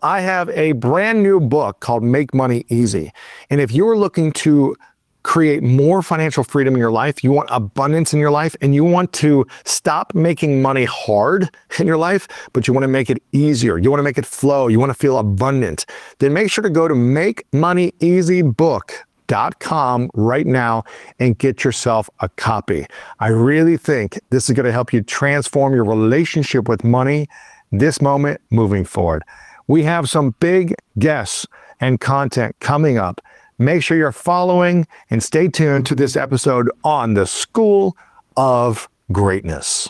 I have a brand new book called Make Money Easy. And if you're looking to create more financial freedom in your life, you want abundance in your life, and you want to stop making money hard in your life, but you want to make it easier, you want to make it flow, you want to feel abundant, then make sure to go to MakeMoneyEasyBook.com right now and get yourself a copy. I really think this is going to help you transform your relationship with money this moment moving forward. We have some big guests and content coming up. Make sure you're following and stay tuned to this episode on the School of Greatness.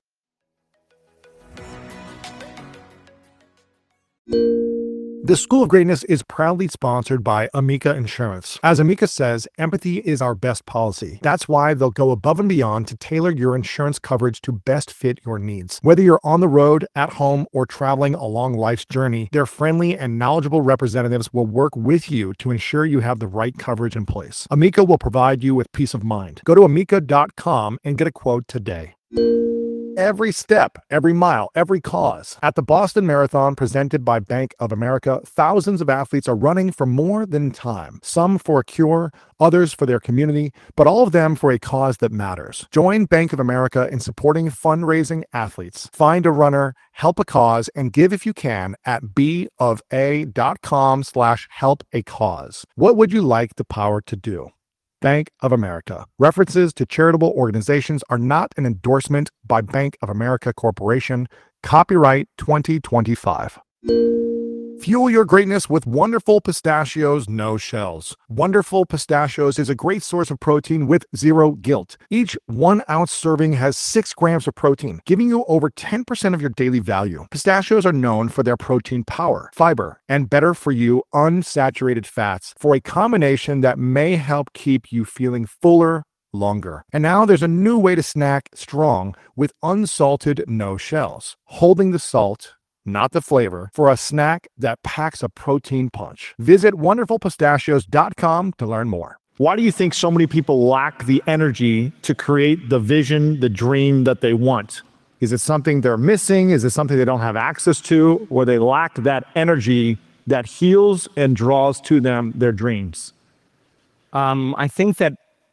The School of Greatness is proudly sponsored by Amica Insurance. As Amica says, empathy is our best policy. That's why they'll go above and beyond to tailor your insurance coverage to best fit your needs. Whether you're on the road, at home, or traveling along life's journey, their friendly and knowledgeable representatives will work with you to ensure you have the right coverage in place. Amica will provide you with peace of mind. Go to amica.com and get a quote today. Every step, every mile, every cause. At the Boston Marathon presented by Bank of America, thousands of athletes are running for more than time. Some for a cure, others for their community, but all of them for a cause that matters. Join Bank of America in supporting fundraising athletes. Find a runner, help a cause, and give if you can at bofa.com/help-a-cause. What would you like the power to do? Bank of America. References to charitable organizations are not an endorsement by Bank of America Corporation. Copyright 2025. Fuel your greatness with Wonderful Pistachios No Shells. Wonderful Pistachios is a great source of protein with zero guilt. Each 1 ounce serving has 6 grams of protein, giving you over 10% of your daily value. Pistachios are known for their protein power, fiber, and better for you unsaturated fats for a combination that may help keep you feeling fuller longer. And now there's a new way to snack strong with unsalted no shells, holding the salt, not the flavor, for a snack that packs a protein punch. Visit wonderfulpistachios.com to learn more. Why do you think so many people lack the energy to create the vision, the dream that they want? Is it something they're missing? Is it something they don't have access to? Or they lack that energy that heals and draws to them their dreams? I think that,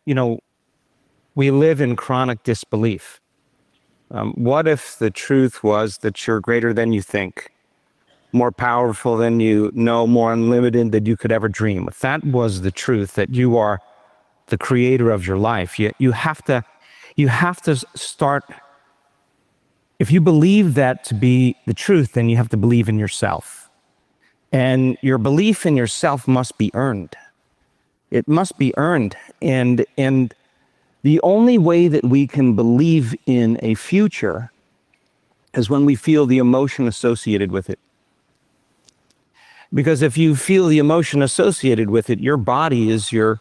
we live in chronic disbelief. What if the truth was that you're greater than you think, more powerful than you know, more unlimited than you could ever dream? If that was the truth, that you are the creator of your life, you have to start. If you believe that to be the truth, then you have to believe in yourself. And your belief in yourself must be earned. It must be earned. And the only way that we can believe in a future is when we feel the emotion associated with it. Because if you feel the emotion associated with it, your body is your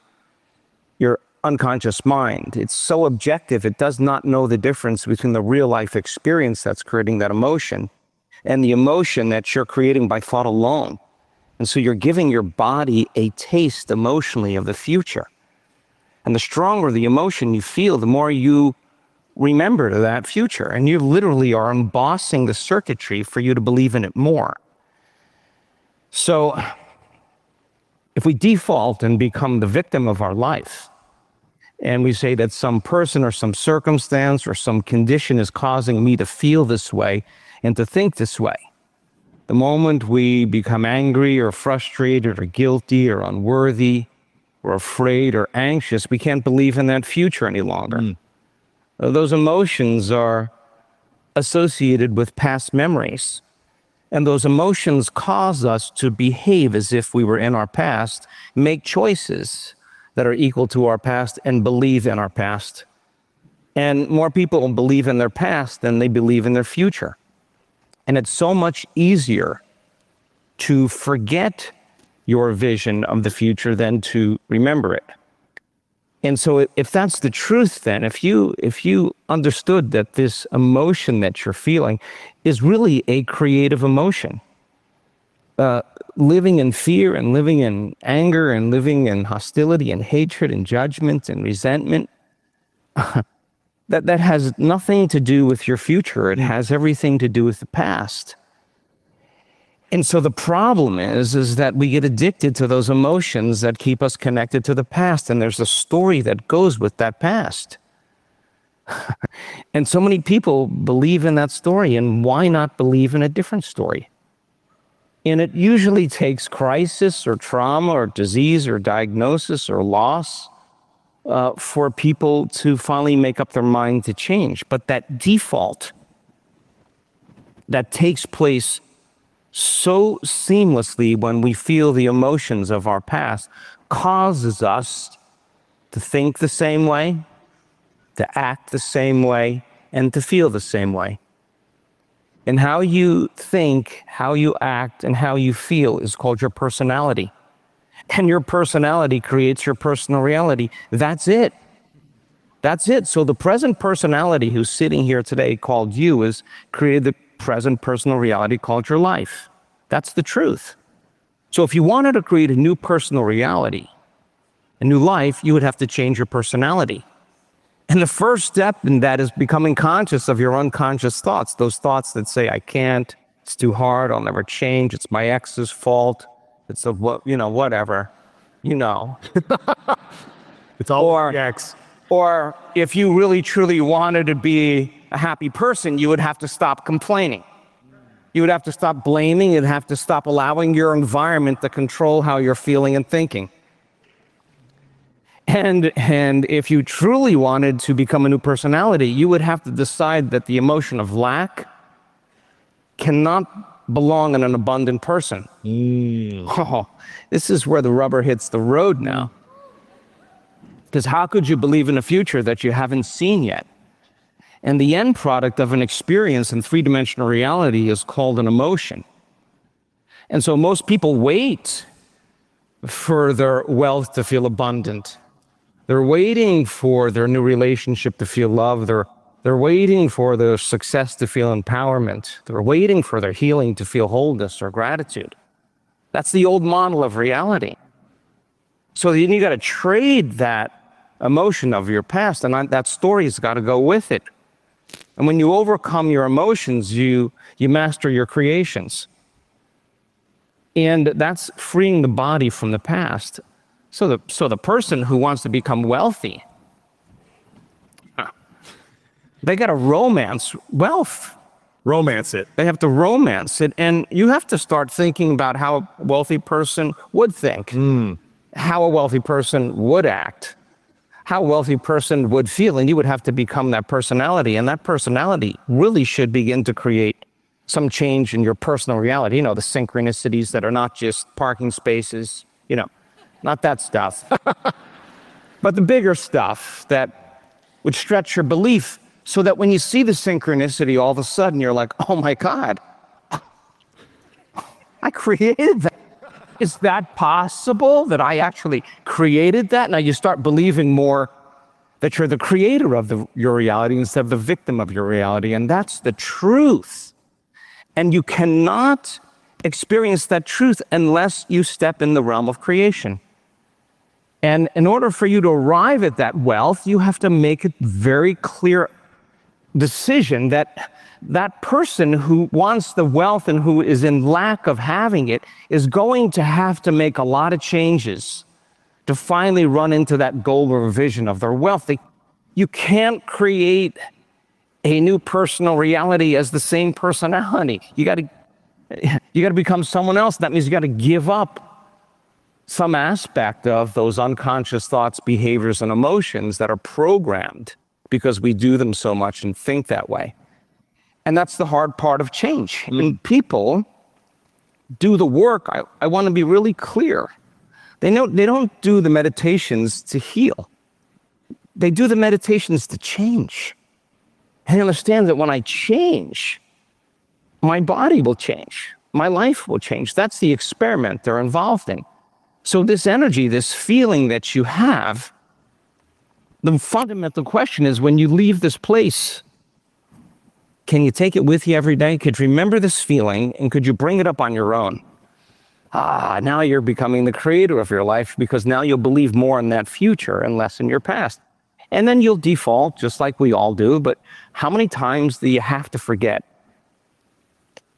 unconscious mind. It's so objective, it does not know the difference between the real life experience that's creating that emotion and the emotion that you're creating by thought alone. And so you're giving your body a taste emotionally of the future. And the stronger the emotion you feel, the more you remember to that future. And you literally are embossing the circuitry for you to believe in it more. So if we default and become the victim of our life, and we say that some person or some circumstance or some condition is causing me to feel this way and to think this way, the moment we become angry or frustrated or guilty or unworthy, or afraid or anxious, we can't believe in that future any longer. Those emotions are associated with past memories. And those emotions cause us to behave as if we were in our past, make choices that are equal to our past, and believe in our past. And more people believe in their past than they believe in their future. And it's so much easier to forget your vision of the future than to remember it. And so if that's the truth, then if you understood that this emotion that you're feeling is really a creative emotion, living in fear and living in anger and living in hostility and hatred and judgment and resentment, that has nothing to do with your future. It has everything to do with the past. And so the problem is that we get addicted to those emotions that keep us connected to the past. And there's a story that goes with that past. And so many people believe in that story, and why not believe in a different story? And it usually takes crisis or trauma or disease or diagnosis or loss for people to finally make up their mind to change. But that default that takes place so seamlessly when we feel the emotions of our past causes us to think the same way, to act the same way, and to feel the same way. And how you think, how you act, and how you feel is called your personality. And your personality creates your personal reality. That's it. That's it. So the present personality who's sitting here today called you is created the present personal reality called your life. That's the truth. So if you wanted to create a new personal reality, a new life, you would have to change your personality. And the first step in that is becoming conscious of your unconscious thoughts, those thoughts that say, I can't, it's too hard, I'll never change, it's my ex's fault, it's a, whatever, It's all Or- the ex. Or if you really truly wanted to be a happy person, you would have to stop complaining. You would have to stop blaming, you'd have to stop allowing your environment to control how you're feeling and thinking. And if you truly wanted to become a new personality, you would have to decide that the emotion of lack cannot belong in an abundant person. Oh, this is where the rubber hits the road now. Because how could you believe in a future that you haven't seen yet? And the end product of an experience in three-dimensional reality is called an emotion. And so most people wait for their wealth to feel abundant. They're waiting for their new relationship to feel love. They're waiting for their success to feel empowerment. They're waiting for their healing to feel wholeness or gratitude. That's the old model of reality. So you got to trade that emotion of your past, and that story's got to go with it. And when you overcome your emotions, you master your creations. And that's freeing the body from the past. So the person who wants to become wealthy, they got to romance wealth. Romance it. They have to romance it. And you have to start thinking about how a wealthy person would think, how a wealthy person would act, how a wealthy person would feel. And you would have to become that personality. And that personality really should begin to create some change in your personal reality. The synchronicities that are not just parking spaces, not that stuff, but the bigger stuff that would stretch your belief so that when you see the synchronicity, all of a sudden you're like, oh my God, I created that. Is that possible that I actually created that? Now you start believing more that you're the creator of your reality instead of the victim of your reality. And that's the truth. And you cannot experience that truth unless you step in the realm of creation. And in order for you to arrive at that wealth, you have to make a very clear decision that that person who wants the wealth and who is in lack of having it is going to have to make a lot of changes to finally run into that goal or vision of their wealth. You can't create a new personal reality as the same personality. You got to become someone else. That means you got to give up some aspect of those unconscious thoughts, behaviors, and emotions that are programmed because we do them so much and think that way. And that's the hard part of change. When people do the work, I want to be really clear. They don't do the meditations to heal. They do the meditations to change. And understand that when I change, my body will change. My life will change. That's the experiment they're involved in. So this energy, this feeling that you have, the fundamental question is when you leave this place, can you take it with you every day? Could you remember this feeling and could you bring it up on your own? Now you're becoming the creator of your life because now you'll believe more in that future and less in your past. And then you'll default just like we all do, but how many times do you have to forget?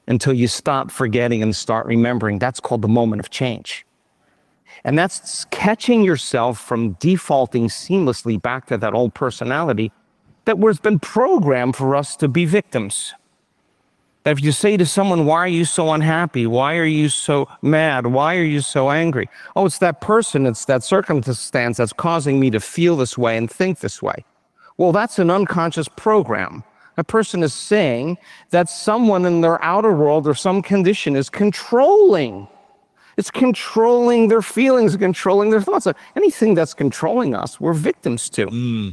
until you stop forgetting and start remembering. That's called the moment of change. And that's catching yourself from defaulting seamlessly back to that old personality that has been programmed for us to be victims. That if you say to someone, why are you so unhappy? Why are you so mad? Why are you so angry? Oh, it's that person, it's that circumstance that's causing me to feel this way and think this way. Well, that's an unconscious program. A person is saying that someone in their outer world or some condition is controlling. It's controlling their feelings, controlling their thoughts. Anything that's controlling us, we're victims to.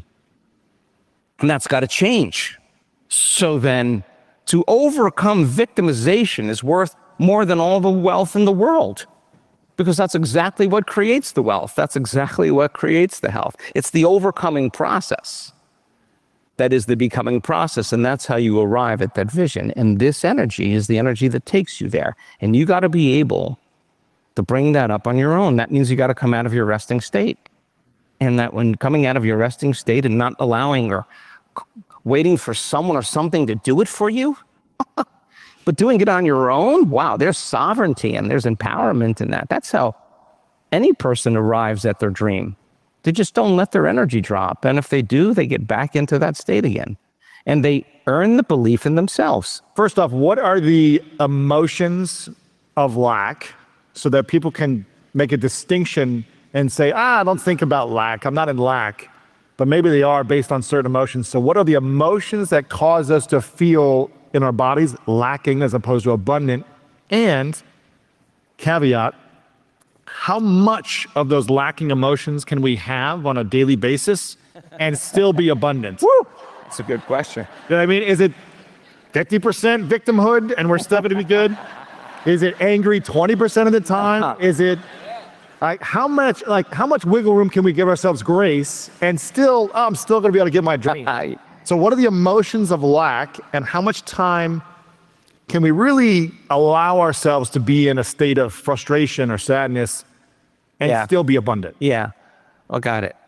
And that's got to change. So then, to overcome victimization is worth more than all the wealth in the world. Because that's exactly what creates the wealth. That's exactly what creates the health. It's the overcoming process that is the becoming process. And that's how you arrive at that vision. And this energy is the energy that takes you there. And you got to be able to bring that up on your own. That means you got to come out of your resting state. And that when coming out of your resting state and not allowing or waiting for someone or something to do it for you, but doing it on your own, wow, there's sovereignty and there's empowerment in that. That's how any person arrives at their dream. They just don't let their energy drop. And if they do, they get back into that state again. And they earn the belief in themselves. First off, what are the emotions of lack so that people can make a distinction and say, I don't think about lack. I'm not in lack. But maybe they are based on certain emotions. So what are the emotions that cause us to feel in our bodies lacking as opposed to abundant? And caveat, how much of those lacking emotions can we have on a daily basis and still be abundant? Woo! That's a good question. You know what I mean? Is it 50% victimhood and we're still going to be good? Is it angry 20% of the time? Is it how much wiggle room can we give ourselves grace and still, I'm still going to be able to get my dream? So what are the emotions of lack and how much time can we really allow ourselves to be in a state of frustration or sadness and still be abundant? Yeah, I got it.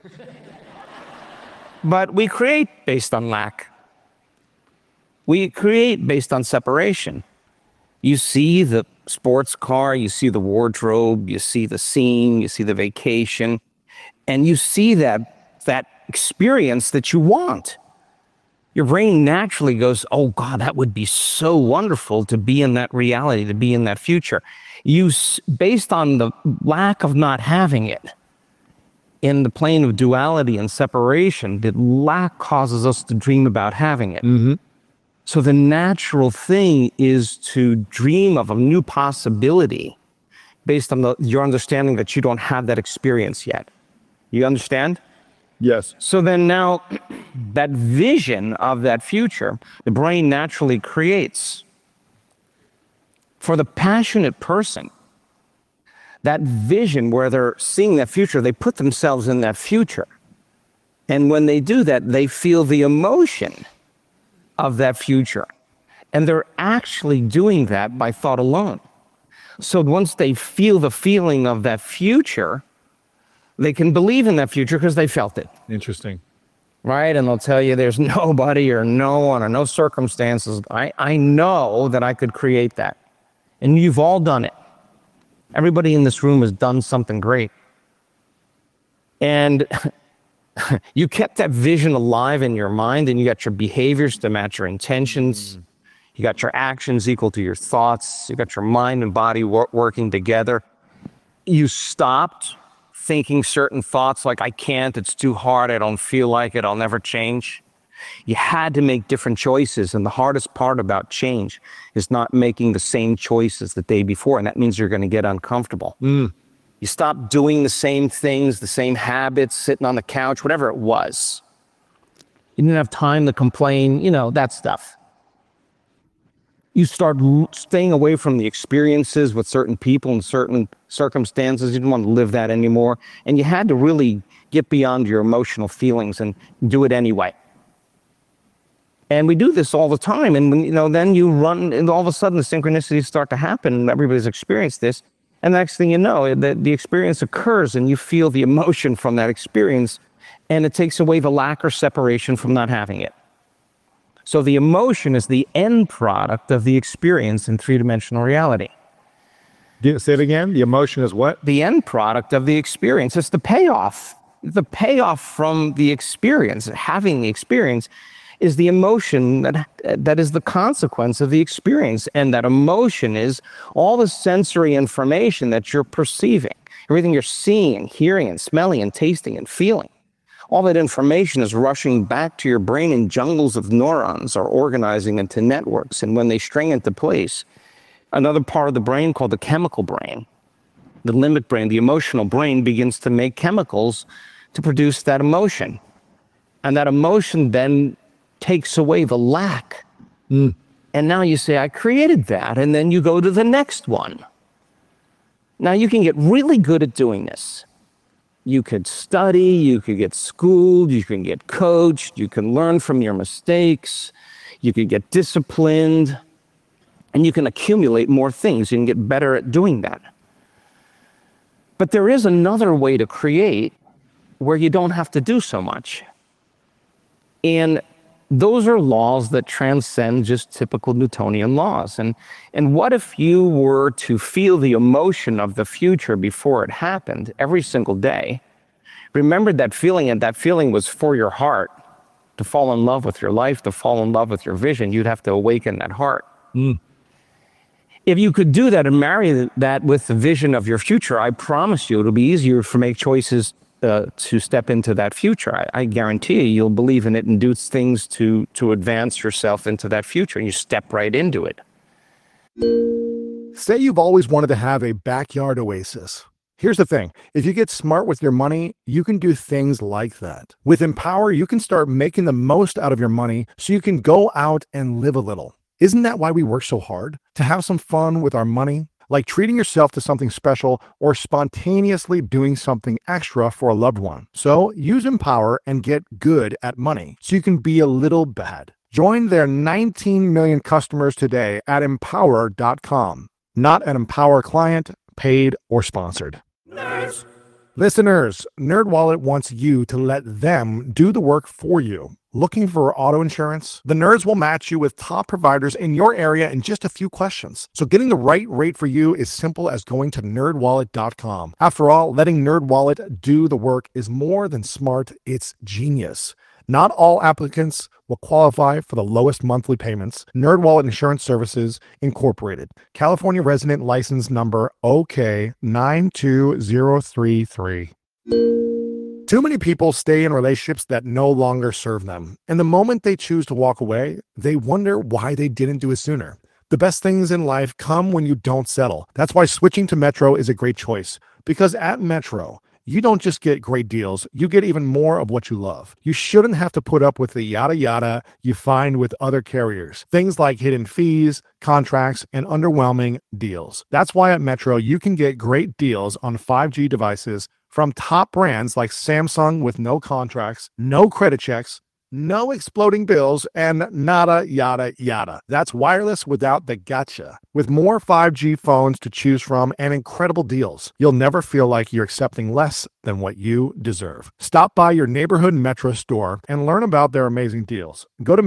But we create based on lack. We create based on separation. You see the sports car, you see the wardrobe, you see the scene, you see the vacation, and you see that experience that you want. Your brain naturally goes, oh God, that would be so wonderful to be in that reality, to be in that future. Based on the lack of not having it, in the plane of duality and separation, the lack causes us to dream about having it. Mm-hmm. So the natural thing is to dream of a new possibility based on your understanding that you don't have that experience yet. You understand? Yes. So then now that vision of that future, the brain naturally creates. For the passionate person, that vision where they're seeing that future, they put themselves in that future. And when they do that, they feel the emotion of that future. And they're actually doing that by thought alone. So once they feel the feeling of that future, they can believe in that future because they felt it. Interesting. Right? And they'll tell you there's nobody or no one or no circumstances. I know that I could create that. And you've all done it. Everybody in this room has done something great. And you kept that vision alive in your mind, and you got your behaviors to match your intentions. You got your actions equal to your thoughts. You got your mind and body working together. You stopped thinking certain thoughts like, I can't, it's too hard, I don't feel like it, I'll never change. You had to make different choices. And the hardest part about change is not making the same choices the day before. And that means you're going to get uncomfortable. You stop doing the same things, the same habits, sitting on the couch, whatever it was. You didn't have time to complain, that stuff. You start staying away from the experiences with certain people and certain circumstances. You didn't want to live that anymore. And you had to really get beyond your emotional feelings and do it anyway. And we do this all the time. And then you run, and all of a sudden the synchronicities start to happen. Everybody's experienced this. And the next thing you know, the experience occurs and you feel the emotion from that experience, and it takes away the lack or separation from not having it. So the emotion is the end product of the experience in three-dimensional reality. Say it again. The emotion is what? The end product of the experience. It's the payoff. The payoff from the experience, having the experience, is the emotion that is the consequence of the experience. And that emotion is all the sensory information that you're perceiving, everything you're seeing and hearing and smelling and tasting and feeling. All that information is rushing back to your brain, and jungles of neurons are organizing into networks. And when they string into place, another part of the brain called the chemical brain, the limbic brain, the emotional brain, begins to make chemicals to produce that emotion. And that emotion then takes away the lack. And now you say, I created that. And then you go to the next one. Now you can get really good at doing this. You could study, you could get schooled, you can get coached, you can learn from your mistakes, you could get disciplined, and you can accumulate more things. You can get better at doing that. But there is another way to create where you don't have to do so much. And those are laws that transcend just typical Newtonian laws. And what if you were to feel the emotion of the future before it happened every single day? Remember that feeling, and that feeling was for your heart to fall in love with your life, to fall in love with your vision. You'd have to awaken that heart. If you could do that and marry that with the vision of your future, I promise you it'll be easier to make choices to step into that future. I guarantee you'll believe in it and do things to advance yourself into that future, and you step right into it. Say you've always wanted to have a backyard oasis. Here's the thing. If you get smart with your money, you can do things like that. With Empower, you can start making the most out of your money so you can go out and live a little. Isn't that why we work so hard? To have some fun with our money? Like treating yourself to something special or spontaneously doing something extra for a loved one. So use Empower and get good at money so you can be a little bad. Join their 19 million customers today at empower.com. Not an Empower client, paid or sponsored. Nerds. Listeners, NerdWallet wants you to let them do the work for you. Looking for auto insurance? The Nerds will match you with top providers in your area in just a few questions. So getting the right rate for you is simple as going to nerdwallet.com. After all, letting NerdWallet do the work is more than smart, it's genius. Not all applicants will qualify for the lowest monthly payments. NerdWallet Insurance Services Incorporated. California resident license number OK92033. Too many people stay in relationships that no longer serve them. And the moment they choose to walk away, they wonder why they didn't do it sooner. The best things in life come when you don't settle. That's why switching to Metro is a great choice. Because at Metro, you don't just get great deals, you get even more of what you love. You shouldn't have to put up with the yada yada you find with other carriers. Things like hidden fees, contracts, and underwhelming deals. That's why at Metro, you can get great deals on 5G devices from top brands like Samsung with no contracts, no credit checks, no exploding bills, and nada yada yada. That's wireless without the gotcha. With more 5G phones to choose from and incredible deals, you'll never feel like you're accepting less than what you deserve. Stop by your neighborhood Metro store and learn about their amazing deals. Go to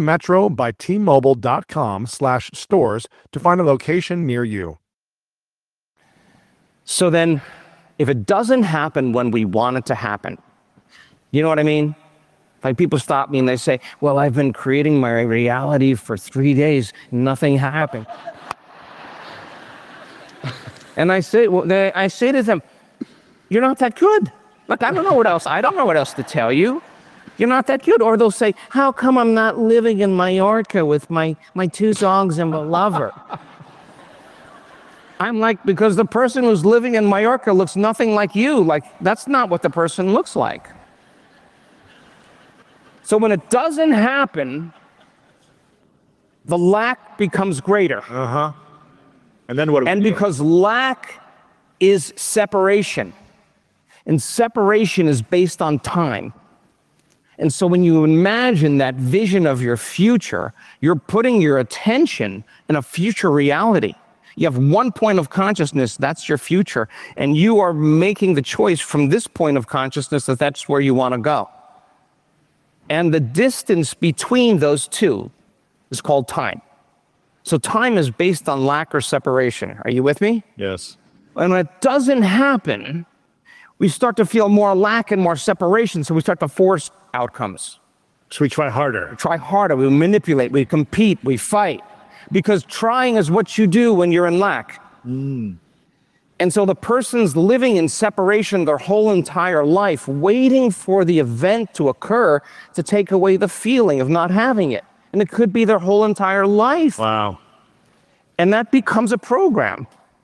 metrobytmobile.com/stores to find a location near you. So then, if it doesn't happen when we want it to happen, you know what I mean? Like people stop me and they say, well, I've been creating my reality for 3 days, nothing happened. And I say to them, you're not that good. Like, I don't know what else to tell you. You're not that good. Or they'll say, how come I'm not living in Mallorca with my 2 dogs and a lover? I'm like, because the person who's living in Mallorca looks nothing like you. Like, that's not what the person looks like. So when it doesn't happen, the lack becomes greater. And then what? And because lack is separation, and separation is based on time. And so when you imagine that vision of your future, you're putting your attention in a future reality. You have one point of consciousness, that's your future, and you are making the choice from this point of consciousness that that's where you want to go. And the distance between those two is called time. So time is based on lack or separation. Are you with me? Yes. And when it doesn't happen, we start to feel more lack and more separation. So we start to force outcomes. So we try harder. Try harder, we manipulate, we compete, we fight. Because trying is what you do when you're in lack. And so the person's living in separation their whole entire life, waiting for the event to occur to take away the feeling of not having it. And it could be their whole entire life. Wow. And that becomes a program.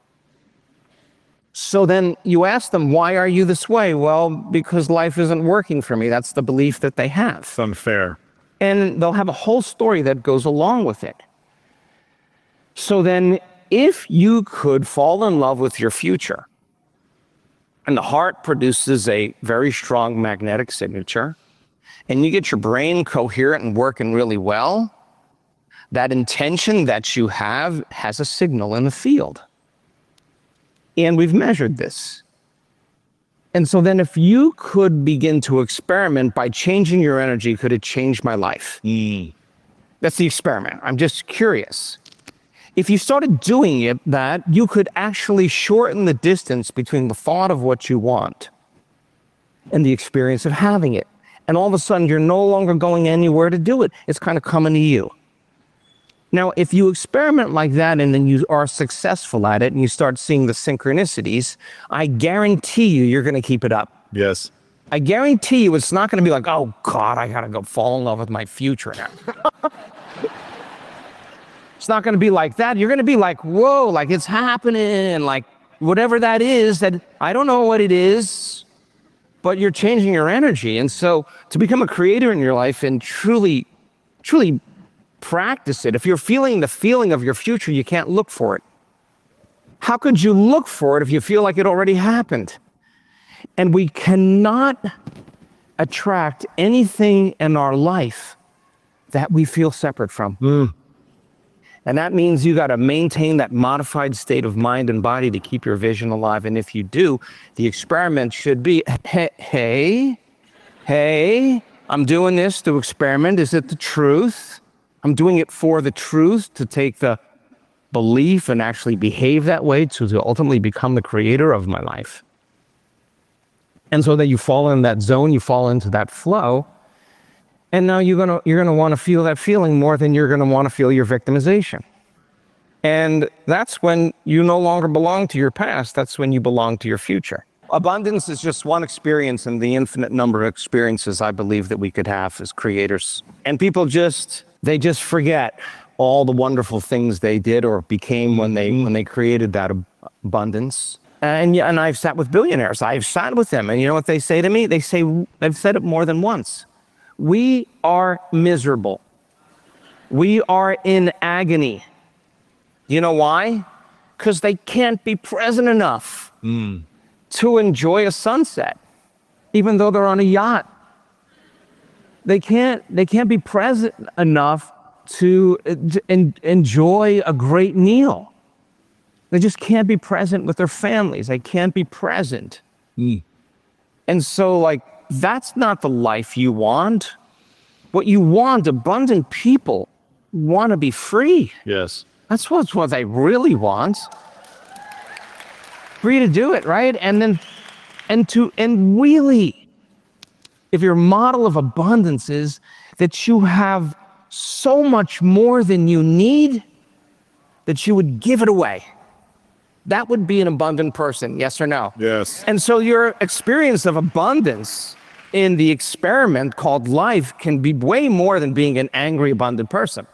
So then you ask them, why are you this way? Well, because life isn't working for me. That's the belief that they have. It's unfair. And they'll have a whole story that goes along with it. So then if you could fall in love with your future, and the heart produces a very strong magnetic signature, and you get your brain coherent and working really well, that intention that you have has a signal in the field. And we've measured this. And so then if you could begin to experiment by changing your energy, could it change my life? That's the experiment. I'm just curious. If you started doing it, that you could actually shorten the distance between the thought of what you want and the experience of having it. And all of a sudden, you're no longer going anywhere to do it. It's kind of coming to you. Now, if you experiment like that and then you are successful at it and you start seeing the synchronicities, I guarantee you're going to keep it up. Yes. I guarantee you it's not going to be like, oh, God, I got to go fall in love with my future now. It's not going to be like that. You're going to be like, whoa, like it's happening, like whatever that is, that I don't know what it is, but you're changing your energy. And so to become a creator in your life and truly practice it, if you're feeling the feeling of your future, you can't look for it. How could you look for it if you feel like it already happened? And we cannot attract anything in our life that we feel separate from. And that means you got to maintain that modified state of mind and body to keep your vision alive. And if you do, the experiment should be, hey, I'm doing this to experiment. Is it the truth? I'm doing it for the truth, to take the belief and actually behave that way to ultimately become the creator of my life. And so that you fall in that zone, you fall into that flow. And now you're gonna want to feel that feeling more than you're gonna want to feel your victimization. And that's when you no longer belong to your past. That's when you belong to your future. Abundance is just one experience in the infinite number of experiences I believe that we could have as creators. And people they just forget all the wonderful things they did or became when they created that abundance. And I've sat with billionaires. I've sat with them, and you know what they say to me? They've said it more than once. We are miserable. We are in agony. You know why? Because they can't be present enough to enjoy a sunset, even though they're on a yacht. They can't be present enough to enjoy a great meal. They just can't be present with their families. They can't be present. And so, that's not the life you want. What you want, abundant people want to be free. Yes. That's what they really want. Free to do it, right? And really, if your model of abundance is that you have so much more than you need, that you would give it away, that would be an abundant person, yes or no? Yes. And so your experience of abundance in the experiment called life can be way more than being an angry, abundant person.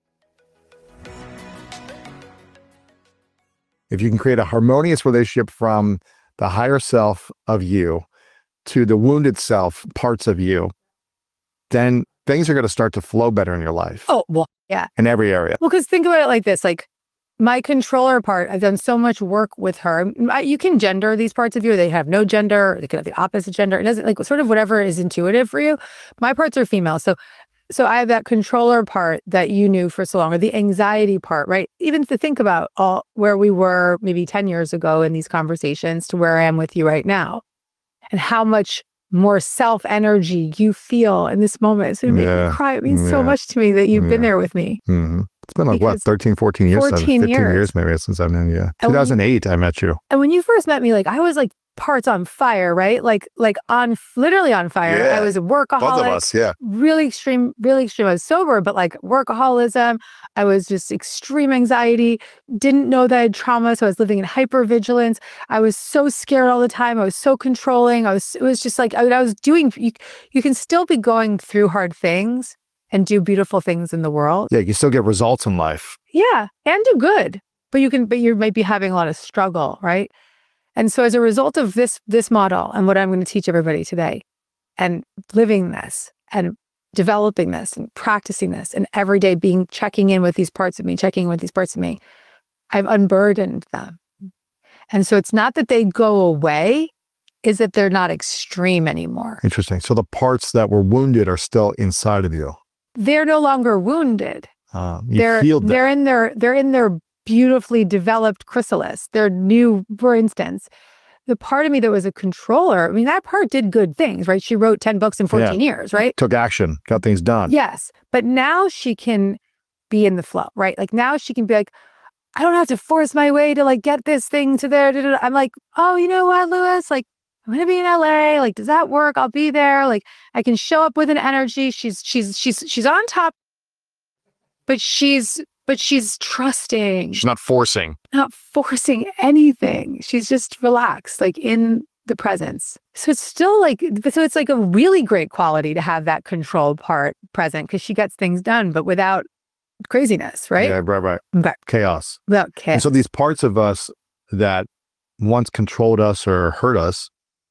If you can create a harmonious relationship from the higher self of you to the wounded self parts of you, then things are going to start to flow better in your life. Oh, well, yeah. In every area. Well, because think about it like this, my controller part, I've done so much work with her. You can gender these parts of you. They have no gender. They could have the opposite gender. It doesn't, sort of whatever is intuitive for you. My parts are female. So I have that controller part that you knew for so long, or the anxiety part, right? Even to think about where we were maybe 10 years ago in these conversations to where I am with you right now, and how much more self energy you feel in this moment. So it made me cry. It means so much to me that you've been there with me. Mm-hmm. It's been like, what, 13, 14 years? 14 15 years maybe since I've known you. And 2008, I met you. And when you first met me, like I was like parts on fire, right? Like literally on fire. Yeah. I was a workaholic. Both of us, yeah. Really extreme, really extreme. I was sober, but like workaholism. I was just extreme anxiety. Didn't know that I had trauma. So I was living in hypervigilance. I was so scared all the time. I was so controlling. It was just like, I was doing, you can still be going through hard things and do beautiful things in the world. Yeah, you can still get results in life. Yeah. And do good. But you might be having a lot of struggle, right? And so as a result of this model and what I'm going to teach everybody today and living this and developing this and practicing this and every day checking in with these parts of me, I've unburdened them. And so it's not that they go away, is that they're not extreme anymore. Interesting. So the parts that were wounded are still inside of you. They're no longer wounded. You healed them. They're in their beautifully developed chrysalis. They're new, for instance. The part of me that was a controller, I mean, that part did good things, right? She wrote 10 books in 14 years, right? Took action, got things done. Yes. But now she can be in the flow, right? Like now she can be like, I don't have to force my way to like get this thing to there. I'm like, oh, you know what, Lewis? Like, I'm going to be in LA. Like, does that work? I'll be there. Like, I can show up with an energy. She's on top, but she's trusting. She's not forcing. Not forcing anything. She's just relaxed, like in the presence. So it's still like, it's like a really great quality to have that control part present because she gets things done, but without craziness, right? Yeah, right. Okay. Chaos. Without chaos. And so these parts of us that once controlled us or hurt us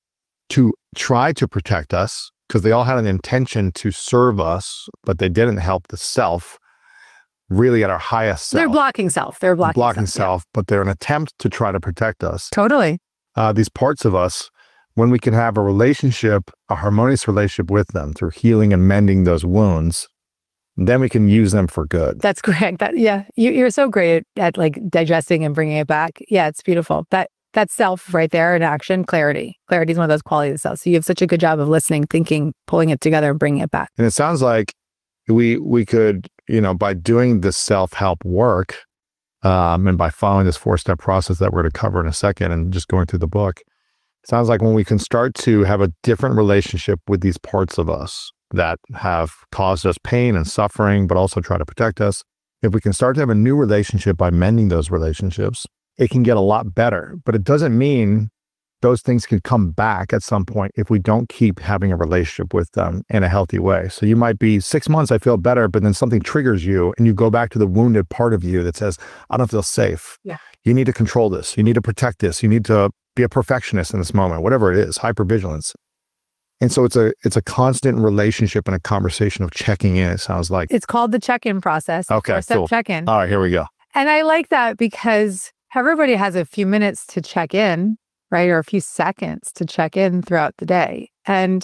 to try to protect us, because they all had an intention to serve us, but they didn't help the self. Really at our highest self. They're blocking self. They're blocking self, but they're an attempt to try to protect us. Totally. These parts of us, when we can have a relationship, a harmonious relationship with them through healing and mending those wounds, then we can use them for good. That's correct. You're so great at like digesting and bringing it back. Yeah, it's beautiful. That self right there in action, clarity. Clarity is one of those qualities of self. So you have such a good job of listening, thinking, pulling it together and bringing it back. And it sounds like we could, by doing this self-help work and by following this 4-step process that we're going to cover in a second and just going through the book, it sounds like when we can start to have a different relationship with these parts of us that have caused us pain and suffering, but also try to protect us, if we can start to have a new relationship by mending those relationships, it can get a lot better. But it doesn't mean those things can come back at some point if we don't keep having a relationship with them in a healthy way. So you might be 6 months, I feel better, but then something triggers you and you go back to the wounded part of you that says, I don't feel safe. Yeah. You need to control this. You need to protect this. You need to be a perfectionist in this moment, whatever it is, hypervigilance. And so it's a constant relationship and a conversation of checking in, it sounds like. It's called the check-in process. Okay, 4-step cool. check-in. All right, here we go. And I like that because everybody has a few minutes to check in, right? Or a few seconds to check in throughout the day. And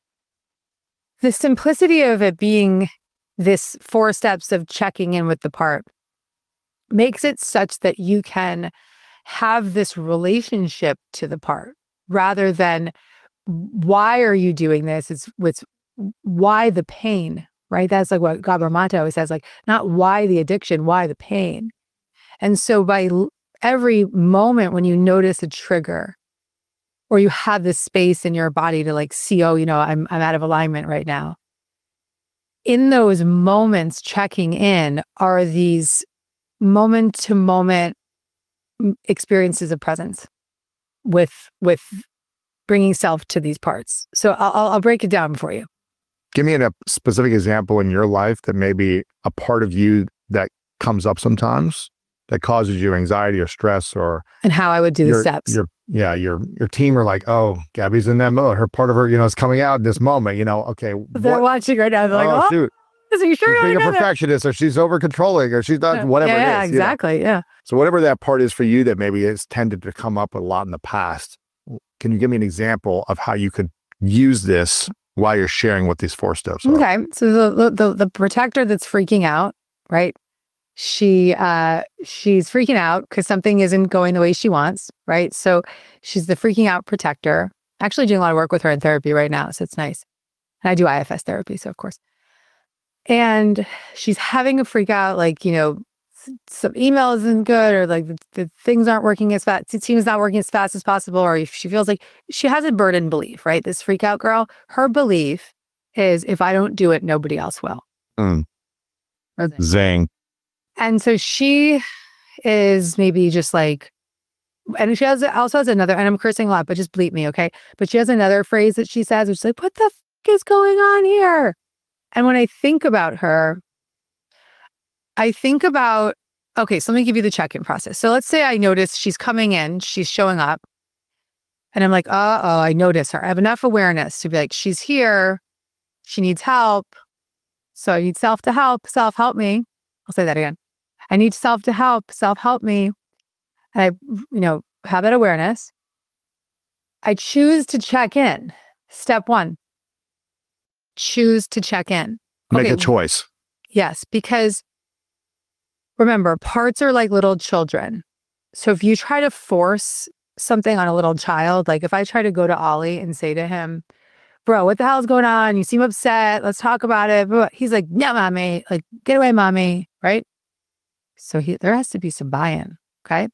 the simplicity of it being this 4 steps of checking in with the part makes it such that you can have this relationship to the part rather than why are you doing this? It's why the pain, right? That's like what Gabor Mate always says, like not why the addiction, why the pain. And so by every moment when you notice a trigger or you have this space in your body to like see, oh, I'm out of alignment right now. In those moments, checking in are these moment to moment experiences of presence with bringing self to these parts. So I'll break it down for you. Give me a specific example in your life that may be a part of you that comes up sometimes that causes you anxiety or stress, or and how I would do the steps. Your team are like, oh, Gabby's in that mode. Her part of her, is coming out in this moment. Okay, they're watching right now. They're like, oh, shoot. Are you sure she's being a perfectionist, or she's over controlling, or she's not whatever it is. Yeah, exactly. Yeah. So whatever that part is for you that maybe has tended to come up a lot in the past, can you give me an example of how you could use this while you're sharing what these 4 steps are? Okay. So the protector that's freaking out, right? She's freaking out because something isn't going the way she wants, right? So she's the freaking out protector. Actually doing a lot of work with her in therapy right now. So it's nice. And I do IFS therapy. So of course. And she's having a freak out, like, some email isn't good, or like the things aren't working as fast. It seems not working as fast as possible. Or if she feels like she has a burden belief, right? This freak out girl, her belief is if I don't do it, nobody else will. Zing. And so she is maybe just like, and she also has another, and I'm cursing a lot, but just bleep me, okay? But she has another phrase that she says, which is like, what the is going on here? And when I think about her, I think about, okay, so let me give you the check-in process. So let's say I notice she's coming in, she's showing up, and I'm like, I notice her. I have enough awareness to be like, she's here, she needs help. So I need self to help, self-help me. I'll say that again. I need self to help, self-help me. And I, have that awareness. I choose to check in. Step one, choose to check in. Make Okay, a choice. yes, because remember, parts are like little children. So if you try to force something on a little child, like if I try to go to Ollie and say to him, bro, what the hell's going on? You seem upset. Let's talk about it. He's like, no, mommy, like, get away, mommy, right? So there has to be some buy-in, okay?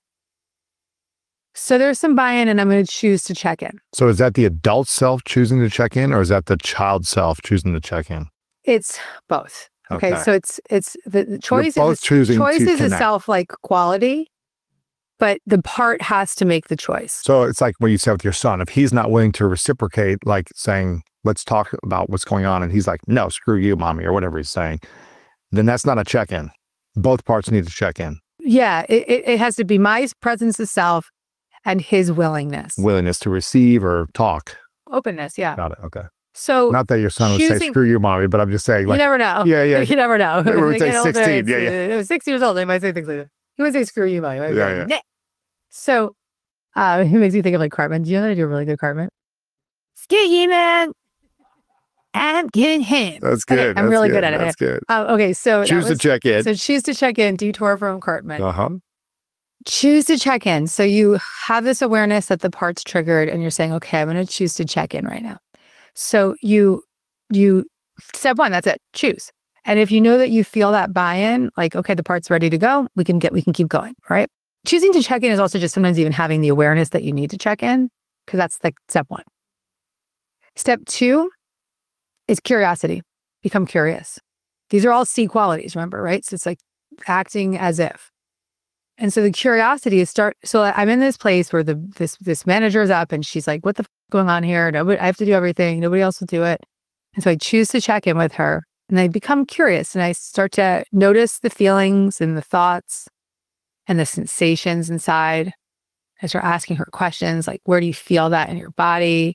So there's some buy-in, and I'm going to choose to check in. So is that the adult self choosing to check in, or is that the child self choosing to check in? It's both. Okay. So it's the choice. You're both choosing choice to is a connect. self-like quality, but the part has to make the choice. So it's like what you said with your son. If he's not willing to reciprocate, like saying, let's talk about what's going on, and he's like, no, screw you, mommy, or whatever he's saying, then that's not a check-in. Both parts need to check in. Yeah. It has to be my presence of self and his willingness. Willingness to receive or talk. Openness. Yeah. Got it. Okay. So Not that your son would say, screw you, mommy, but I'm just saying, you like, never know. yeah. You never know. They would They say get older, 16. Yeah. It was 6 years old. They might say things like that. He would say, screw you, mommy. Yeah. Nah. So it makes me think of like Cartman. Do you know that I do a really good Cartman? Screw you, man. I'm getting him. That's good. Okay, I'm really good at it. That's good. Okay, so Choose to check in. So choose to check in, detour from Cartman. Uh-huh. Choose to check in. So you have this awareness that the part's triggered and you're saying, okay, I'm going to choose to check in right now. So you step one, that's it, choose. And if you know that you feel that buy-in, like, okay, the part's ready to go, we can keep going, right? Choosing to check in is also just sometimes even having the awareness that you need to check in, because that's like step one. Step two is curiosity. Become curious. These are all C qualities, remember, right? So it's like acting as if. And so the curiosity is so I'm in this place where this manager is up and she's like, what the f is going on here? I have to do everything. Nobody else will do it. And so I choose to check in with her and I become curious and I start to notice the feelings and the thoughts and the sensations inside. I start asking her questions like, where do you feel that in your body?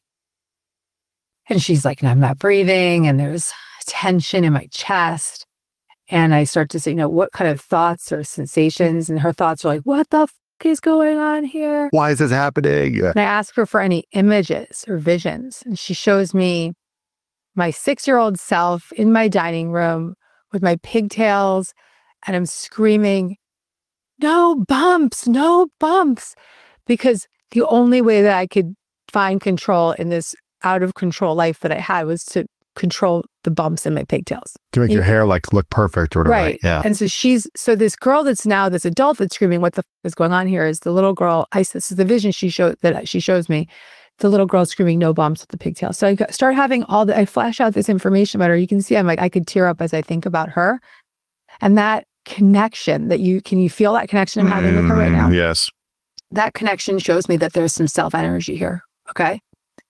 And she's like, I'm not breathing. And there's tension in my chest. And I start to say, what kind of thoughts or sensations? And her thoughts are like, what the f is going on here? Why is this happening? Yeah. And I ask her for any images or visions. And she shows me my 6-year-old self in my dining room with my pigtails. And I'm screaming, no bumps, no bumps. Because the only way that I could find control in this out of control life that I had was to control the bumps in my pigtails. To make your hair like look perfect or whatever. Right. Yeah. And so this girl that's now this adult that's screaming, what the is going on here is the little girl. This is the vision she shows me. The little girl screaming, no bumps with the pigtails. So I start having I flash out this information about her. You can see I'm like, I could tear up as I think about her. And that connection you feel that connection I'm having with her right now? Yes. That connection shows me that there's some self energy here. Okay.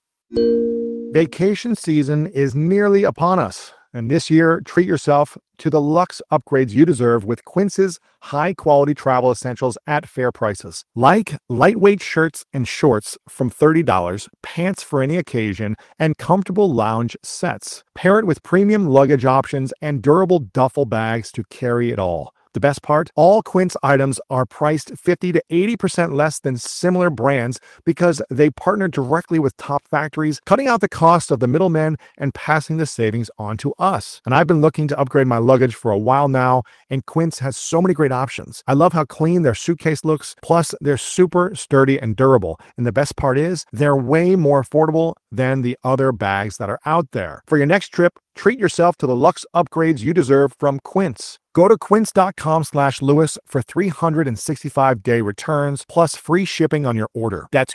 Vacation season is nearly upon us. And this year, treat yourself to the luxe upgrades you deserve with Quince's high-quality travel essentials at fair prices. Like lightweight shirts and shorts from $30, pants for any occasion, and comfortable lounge sets. Pair it with premium luggage options and durable duffel bags to carry it all. The best part? All Quince items are priced 50 to 80% less than similar brands because they partner directly with top factories, cutting out the cost of the middlemen and passing the savings on to us. And I've been looking to upgrade my luggage for a while now, and Quince has so many great options. I love how clean their suitcase looks, plus they're super sturdy and durable. And the best part is, they're way more affordable than the other bags that are out there. For your next trip, treat yourself to the luxe upgrades you deserve from Quince. Go to quince.com/Lewis for 365-day returns plus free shipping on your order. That's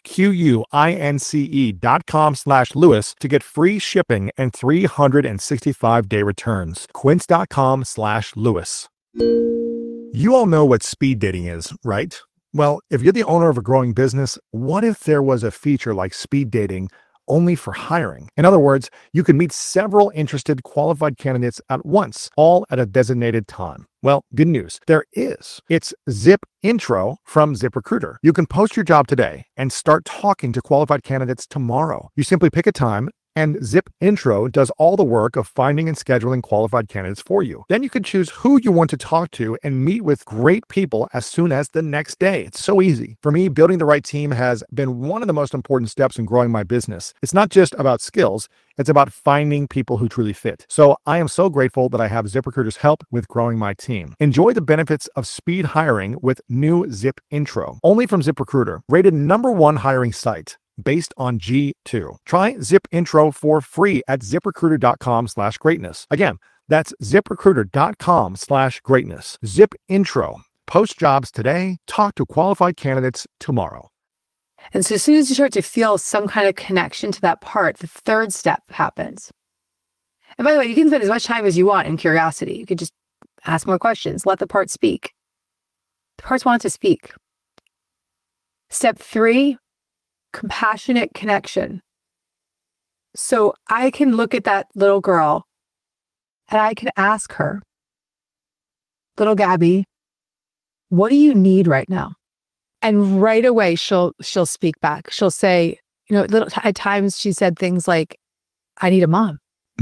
QUINCE.com/Lewis to get free shipping and 365-day returns. Quince.com/Lewis. You all know what speed dating is, right? Well, if you're the owner of a growing business, what if there was a feature like speed dating only for hiring? In other words, you could meet several interested qualified candidates at once, all at a designated time. Well, good news. There is. It's Zip Intro from ZipRecruiter. You can post your job today and start talking to qualified candidates tomorrow. You simply pick a time, and Zip Intro does all the work of finding and scheduling qualified candidates for you. Then you can choose who you want to talk to and meet with great people as soon as the next day. It's so easy. For me, building the right team has been one of the most important steps in growing my business. It's not just about skills, it's about finding people who truly fit. So I am so grateful that I have ZipRecruiter's help with growing my team. Enjoy the benefits of speed hiring with new Zip Intro. Only from ZipRecruiter, rated #1 hiring site based on G2. Try Zip Intro for free at ZipRecruiter.com/greatness. Again, that's ZipRecruiter.com/greatness. Zip Intro. Post jobs today. Talk to qualified candidates tomorrow. And so as soon as you start to feel some kind of connection to that part, the third step happens. And by the way, you can spend as much time as you want in curiosity. You could just ask more questions, let the part speak. The parts want to speak. Step 3, compassionate connection. So I can look at that little girl and I can ask her, little Gabby, what do you need right now? And right away she'll speak back. She'll say, at times she said things like, I need a mom.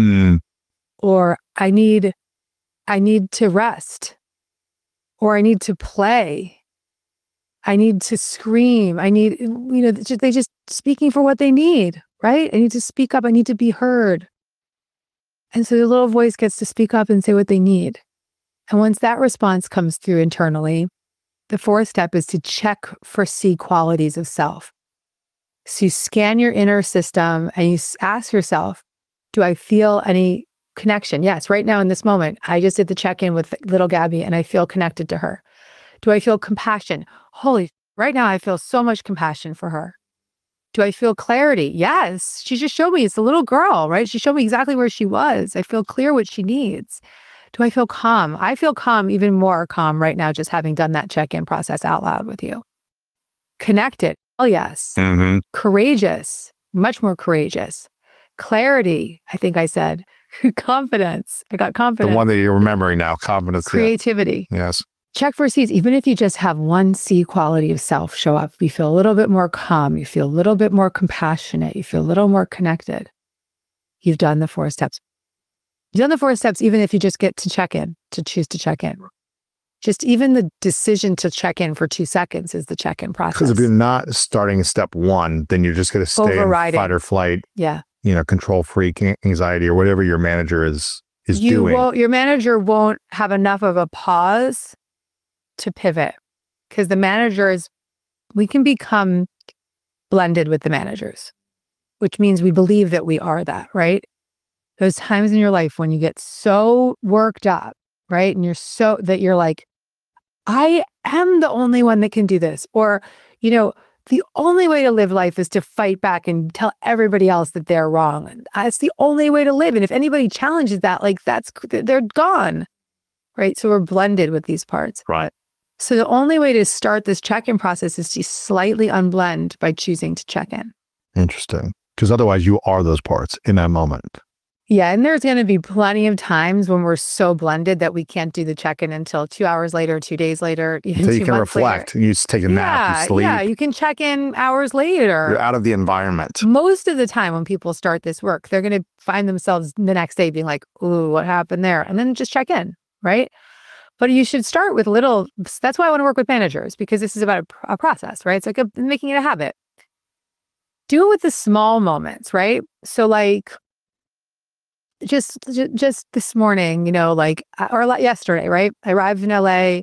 Or I need to rest. Or I need to play. I need to scream. I need, they just speaking for what they need, right? I need to speak up. I need to be heard. And so the little voice gets to speak up and say what they need. And once that response comes through internally, the 4th step is to check for C qualities of self. So you scan your inner system and you ask yourself, do I feel any connection? Yes, right now in this moment, I just did the check-in with little Gabby and I feel connected to her. Do I feel compassion? Right now I feel so much compassion for her. Do I feel clarity? Yes, she just showed me it's a little girl, right? She showed me exactly where she was. I feel clear what she needs. Do I feel calm? I feel calm, even more calm right now, just having done that check-in process out loud with you. Connected. Oh, yes. Courageous. Much more courageous. Clarity. I think I said. Confidence. I got confidence. The one that you're remembering now, confidence. Creativity. Yeah. Yes. Check for C's. Even if you just have one C quality of self show up, you feel a little bit more calm. You feel a little bit more compassionate. You feel a little more connected. You've done the 4 steps. You've done the 4 steps, even if you just get to check in, to choose to check in. Just even the decision to check in for 2 seconds is the check-in process. Because if you're not starting step 1, then you're just going to stay in fight or flight. Yeah. Control freak, anxiety, or whatever your manager is doing. Your manager won't have enough of a pause to pivot, because we can become blended with the managers, which means we believe that we are that, right? Those times in your life when you get so worked up, right? And you're like, I am the only one that can do this. Or, the only way to live life is to fight back and tell everybody else that they're wrong. And that's the only way to live. And if anybody challenges that, they're gone, right? So we're blended with these parts. Right. So the only way to start this check-in process is to slightly unblend by choosing to check in. Interesting. Because otherwise you are those parts in that moment. Yeah. And there's going to be plenty of times when we're so blended that we can't do the check-in until 2 hours later, 2 days later, even so 2 you can months reflect. later. You just take a nap, you sleep. Yeah, you can check in hours later. You're out of the environment. Most of the time when people start this work, they're going to find themselves the next day being like, ooh, what happened there? And then just check in, right? But you should start with little. That's why I want to work with managers, because this is about a process, right? It's like making it a habit. Do it with the small moments, right? So like just this morning, you know, like, or yesterday, right? I arrived in LA.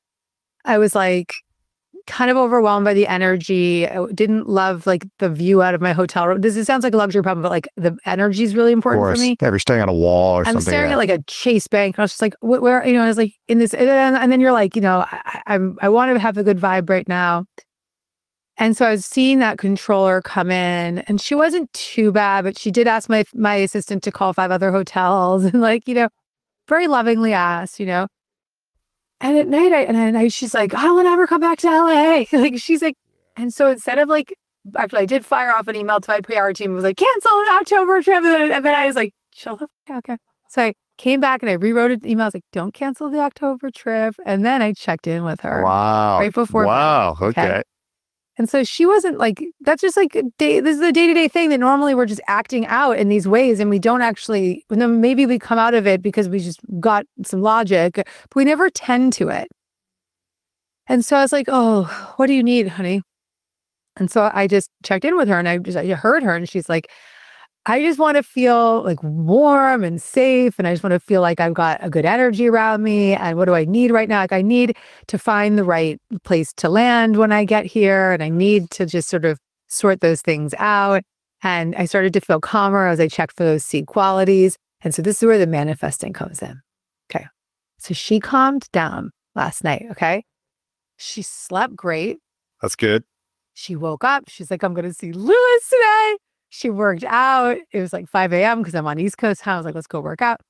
I was like kind of overwhelmed by the energy. I didn't love like the view out of my hotel room. It sounds like a luxury problem, but like the energy is really Of important for course. me. Yeah, if you're staying on a wall or I'm something. staring at like a Chase Bank. And I was just like, where, you know, I was like in this, and then you're like, you know, I want to have a good vibe right now. And so I was seeing that controller come in, and she wasn't too bad, but she did ask my assistant to call 5 other hotels, and like, you know, very lovingly asked, you know. And at night, she's like, I will never come back to LA. Like, she's like, and so instead of like, actually, I did fire off an email to my PR team. It was like, cancel an October trip. And then I was like, okay. So I came back and I rewrote an email. I was like, don't cancel the October trip. And then I checked in with her. Wow. Right before. Wow. Okay. And so she wasn't like, that's just like, this is a day-to-day thing that normally we're just acting out in these ways. And we don't actually, maybe we come out of it because we just got some logic, but we never tend to it. And so I was like, oh, what do you need, honey? And so I just checked in with her, and I heard her, and she's like, I just want to feel like warm and safe. And I just want to feel like I've got a good energy around me. And what do I need right now? Like, I need to find the right place to land when I get here. And I need to just sort of sort those things out. And I started to feel calmer as I checked for those seed qualities. And so this is where the manifesting comes in. Okay. So she calmed down last night. Okay. She slept great. That's good. She woke up. She's like, I'm going to see Lewis today. She worked out. It was like 5 a.m. because I'm on East Coast time. I was like, let's go work out.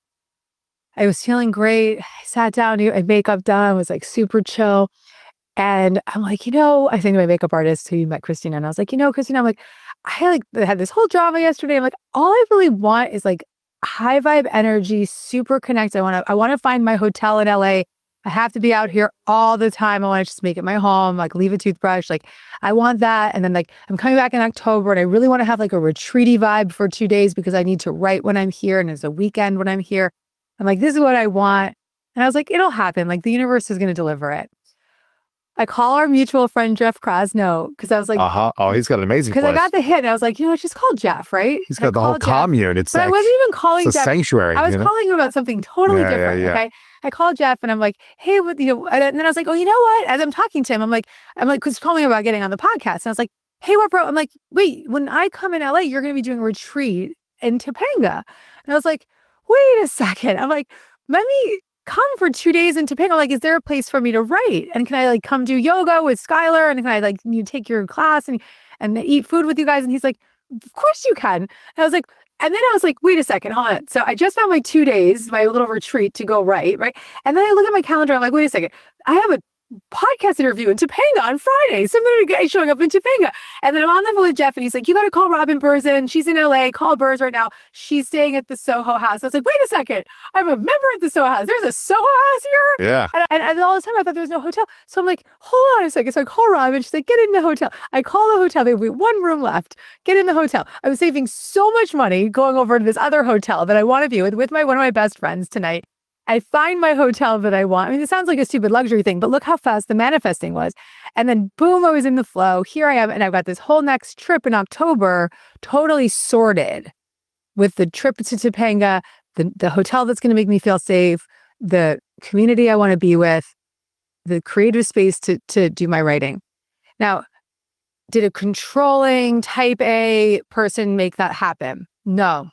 I was feeling great. I sat down, I had makeup done, was like super chill. And I'm like, you know, I think my makeup artist who you met, Christina, and I was like, you know, Christina, I'm like, I had this whole drama yesterday. I'm like, all I really want is like high vibe energy, super connect. I want to find my hotel in LA. I have to be out here all the time. I want to just make it my home, like leave a toothbrush. Like I want that. And then like I'm coming back in October, and I really want to have like a retreaty vibe for 2 days because I need to write when I'm here. And it's a weekend when I'm here. I'm like, this is what I want. And I was like, it'll happen. Like the universe is going to deliver it. I call our mutual friend, Jeff Krasno, because I was like, Oh, he's got an amazing place. because I got the hit, and I was like, you know, just call Jeff, right? He's got the whole commune. It's but like, I wasn't even calling it's a Jeff. sanctuary. I was calling him about something totally Yeah, different. yeah. Okay. I called Jeff, and I'm like, hey, what, you know, and then I was like, oh, you know what? As I'm talking to him, I'm like, because he told me about getting on the podcast. And I was like, hey, what, bro? I'm like, wait, when I come in LA, you're going to be doing a retreat in Topanga. And I was like, wait a second. I'm like, let me come for 2 days in Topanga. Like, is there a place for me to write? And can I like come do yoga with Skylar? And can I like you take your class and eat food with you guys? And he's like, of course you can. And I was like, and then I was like, wait a second, hold on. So I just found my 2 days, my little retreat to go write. And then I look at my calendar. I'm like, wait a second. I have a podcast interview in Topanga on Friday. Some other guy showing up in Topanga. And then I'm on the phone with Jeff, and he's like, you got to call Robin Burzin. She's in LA. Call Burz right now. She's staying at the Soho House. I was like, wait a second. I'm a member at the Soho House. There's a Soho House here? Yeah. And all this time I thought there was no hotel. So I'm like, hold on a second. So I call Robin. She's like, get in the hotel. I call the hotel. They have 1 room left. Get in the hotel. I was saving so much money going over to this other hotel that I want to be with one of my best friends tonight. I find my hotel that I want. I mean, it sounds like a stupid luxury thing, but look how fast the manifesting was. And then boom, I was in the flow. Here I am. And I've got this whole next trip in October totally sorted with the trip to Topanga, the hotel that's going to make me feel safe, the community I want to be with, the creative space to do my writing. Now, did a controlling type A person make that happen? No.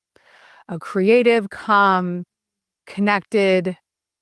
A creative, calm, connected,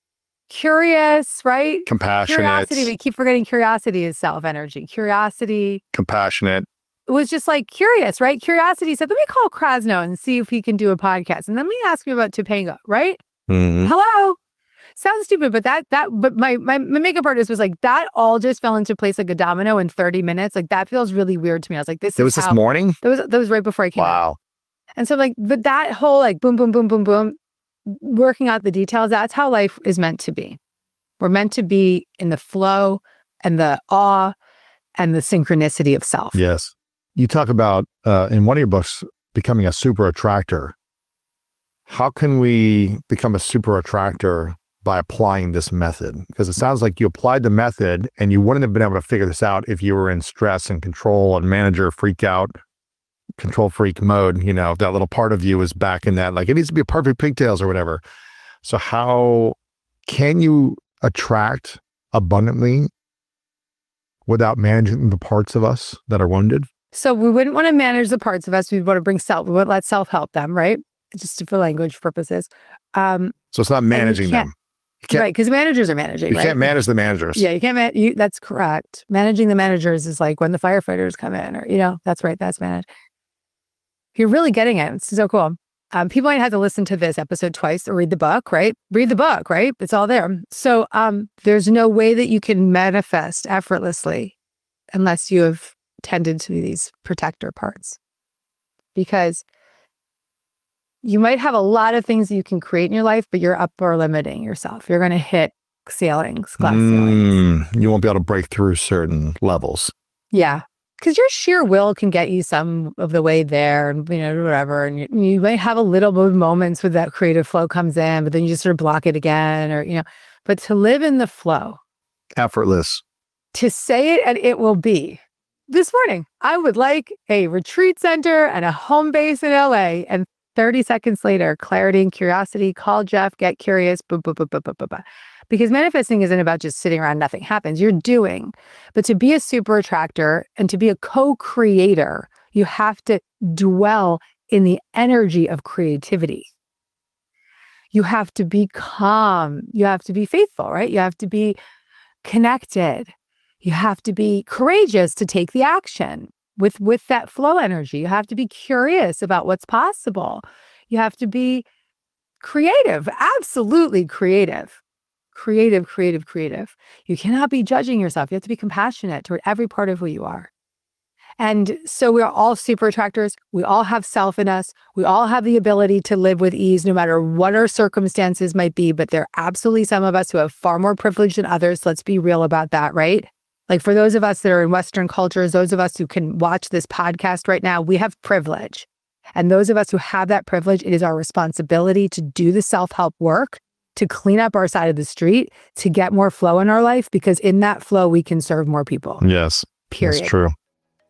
curious, right? Compassionate. Curiosity. We keep forgetting curiosity is self-energy. Curiosity. Compassionate. It was just like curious, right? Curiosity said, let me call Krasno and see if he can do a podcast. And then let me ask him about Topanga, right? Mm-hmm. Hello. Sounds stupid, but but my makeup artist was like, that all just fell into place like a domino in 30 minutes. Like that feels really weird to me. I was like, this morning? That was right before I came out. Wow. And so like, but that whole like boom, boom, boom, boom, boom, working out the details, that's how life is meant to be. We're meant to be in the flow and the awe and the synchronicity of self. Yes. You talk about, in one of your books, becoming a super attractor. How can we become a super attractor by applying this method? Because it sounds like you applied the method and you wouldn't have been able to figure this out if you were in stress and control and manager freak out, control freak mode. You know, that little part of you is back in that, like, it needs to be a perfect pigtails or whatever. So how can you attract abundantly without managing the parts of us that are wounded? So we wouldn't want to manage the parts of us. We'd want to bring self. We wouldn't let self help them, right? Just for language purposes. So it's not managing them. Right, because managers are managing. You can't manage the managers. Yeah, you can't. That's correct. Managing the managers is like when the firefighters come in, or that's right. That's managed. You're really getting it. It's so cool. People might have to listen to this episode twice or read the book, right? Read the book, right? It's all there. So there's no way that you can manifest effortlessly unless you have tended to these protector parts, because you might have a lot of things that you can create in your life, but you're upper limiting yourself. You're going to hit glass ceilings. You won't be able to break through certain levels. Yeah. Because your sheer will can get you some of the way there, and whatever. And you might have a little bit of moments where that creative flow comes in, but then you just sort of block it again, or but to live in the flow. Effortless. To say it and it will be. This morning, I would like a retreat center and a home base in LA. And 30 seconds later, clarity and curiosity, call Jeff, get curious, because manifesting isn't about just sitting around, nothing happens. You're doing. But to be a super attractor and to be a co-creator, you have to dwell in the energy of creativity. You have to be calm. You have to be faithful, right? You have to be connected. You have to be courageous to take the action with that flow energy. You have to be curious about what's possible. You have to be creative, absolutely creative. Creative. You cannot be judging yourself. You have to be compassionate toward every part of who you are. And so we're all super attractors. We all have self in us. We all have the ability to live with ease, no matter what our circumstances might be. But there are absolutely some of us who have far more privilege than others. Let's be real about that, right? Like for those of us that are in Western cultures, those of us who can watch this podcast right now, we have privilege. And those of us who have that privilege, it is our responsibility to do the self-help work, to clean up our side of the street, to get more flow in our life, because in that flow, we can serve more people. Yes. Period. That's true.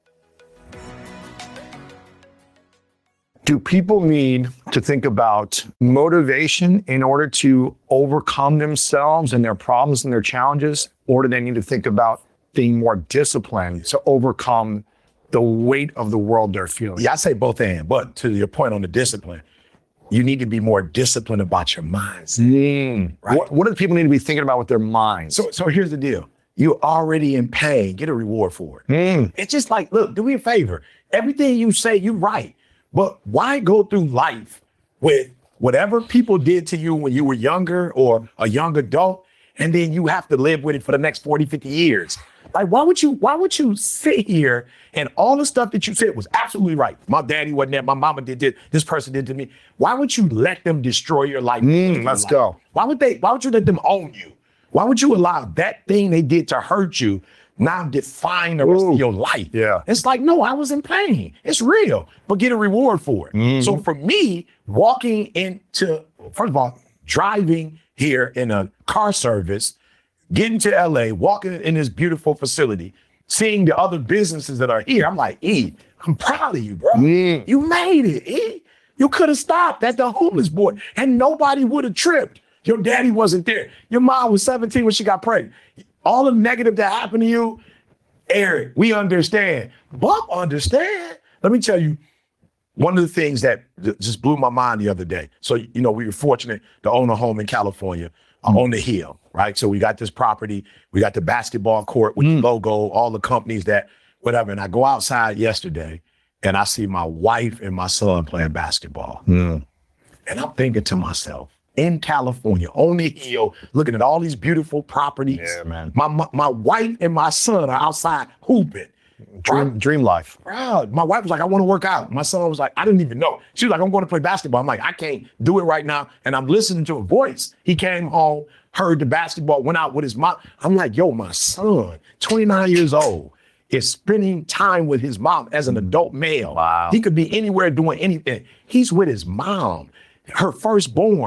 Do people need to think about motivation in order to overcome themselves and their problems and their challenges? Or do they need to think about being more disciplined to overcome the weight of the world they're feeling? Yeah, I say both and, but to your point on the discipline, you need to be more disciplined about your mindset. Right? What do people need to be thinking about with their minds? So here's the deal. You're already in pain. Get a reward for it. It's just like, look, do me a favor. Everything you say, you're right. But why go through life with whatever people did to you when you were younger or a young adult, and then you have to live with it for the next 40, 50 years? Like, why would you sit here and all the stuff that you said was absolutely right? My daddy wasn't there. My mama did this person did to me. Why would you let them destroy your life? Let's go. Why would you let them own you? Why would you allow that thing they did to hurt you now define the rest of your life? Yeah. It's like, no, I was in pain. It's real, but get a reward for it. So for me, walking into, first of all, driving here in a car service, getting to LA, walking in this beautiful facility, seeing the other businesses that are here, I'm like, E, I'm proud of you, bro. You made it, E. You could have stopped at the homeless board and nobody would have tripped. Your daddy wasn't there. Your mom was 17 when she got pregnant. All the negative that happened to you, Eric, we understand. Bob understand. Let me tell you, one of the things that just blew my mind the other day. So, we were fortunate to own a home in California on the hill, right? So we got this property, we got the basketball court with the logo, all the companies that, whatever. And I go outside yesterday and I see my wife and my son playing basketball. And I'm thinking to myself, in California, on the hill, looking at all these beautiful properties. Yeah, man. My wife and my son are outside hooping. Dream life. Proud. My wife was like, I want to work out. My son was like, I didn't even know. She was like, I'm going to play basketball. I'm like, I can't do it right now. And I'm listening to a voice. He came home, heard the basketball, went out with his mom. I'm like, yo, my son, 29 years old, is spending time with his mom as an adult male. Wow. He could be anywhere doing anything. He's with his mom, her firstborn.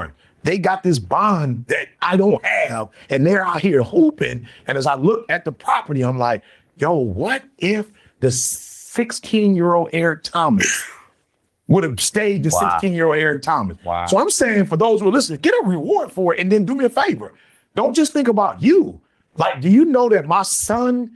they got this bond that I don't have, and they're out here hooping. And as I look at the property, I'm like, yo, what if the 16-year-old Eric Thomas would have stayed the 16-year-old Eric Thomas? Wow. So I'm saying for those who are listening, get a reward for it, and then do me a favor. Don't just think about you. Like, do you know that my son,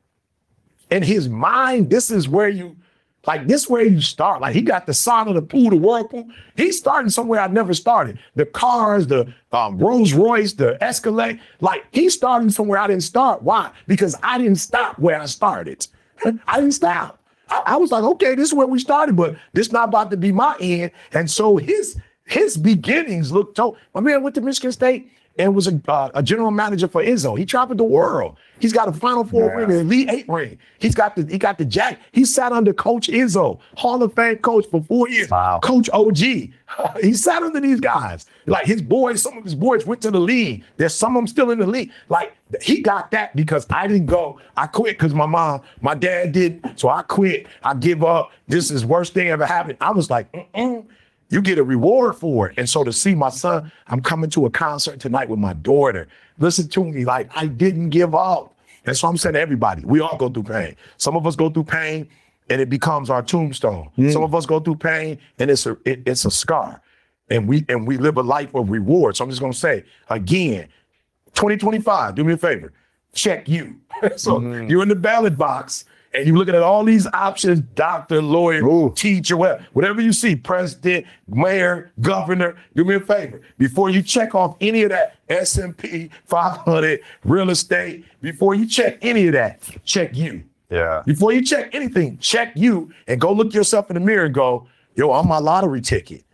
in his mind, this is where you start. Like, he got the sauna, the pool, the whirlpool. He's starting somewhere I never started. The cars, the Rolls Royce, the Escalade. Like, he's starting somewhere I didn't start. Why? Because I didn't stop where I started. I didn't stop. I was like, okay, this is where we started, but this not about to be my end. And so his beginnings looked told. My man went to Michigan State and was a general manager for Izzo. He traveled the world. He's got a Final Four ring, an Elite Eight ring. He got the jack. He sat under Coach Izzo, Hall of Fame coach for 4 years. Wow. Coach OG. He sat under these guys. Like, his boys, some of his boys went to the league. There's some of them still in the league. Like, he got that because I didn't go. I quit because my dad did. So I quit. I give up. This is the worst thing ever happened. I was like, you get a reward for it. And so to see my son, I'm coming to a concert tonight with my daughter. Listen to me, like, I didn't give up. And so I'm saying to everybody, we all go through pain. Some of us go through pain and it becomes our tombstone. Some of us go through pain and it's a scar. And we live a life of reward. So I'm just gonna say, again, 2025, do me a favor, check you. So you're in the ballot box, and you're looking at all these options: doctor, lawyer, teacher, whatever you see, president, mayor, governor. Do me a favor. Before you check off any of that, S&P 500, real estate, before you check any of that, check you. Yeah. Before you check anything, check you and go look yourself in the mirror and go, yo, I'm my lottery ticket.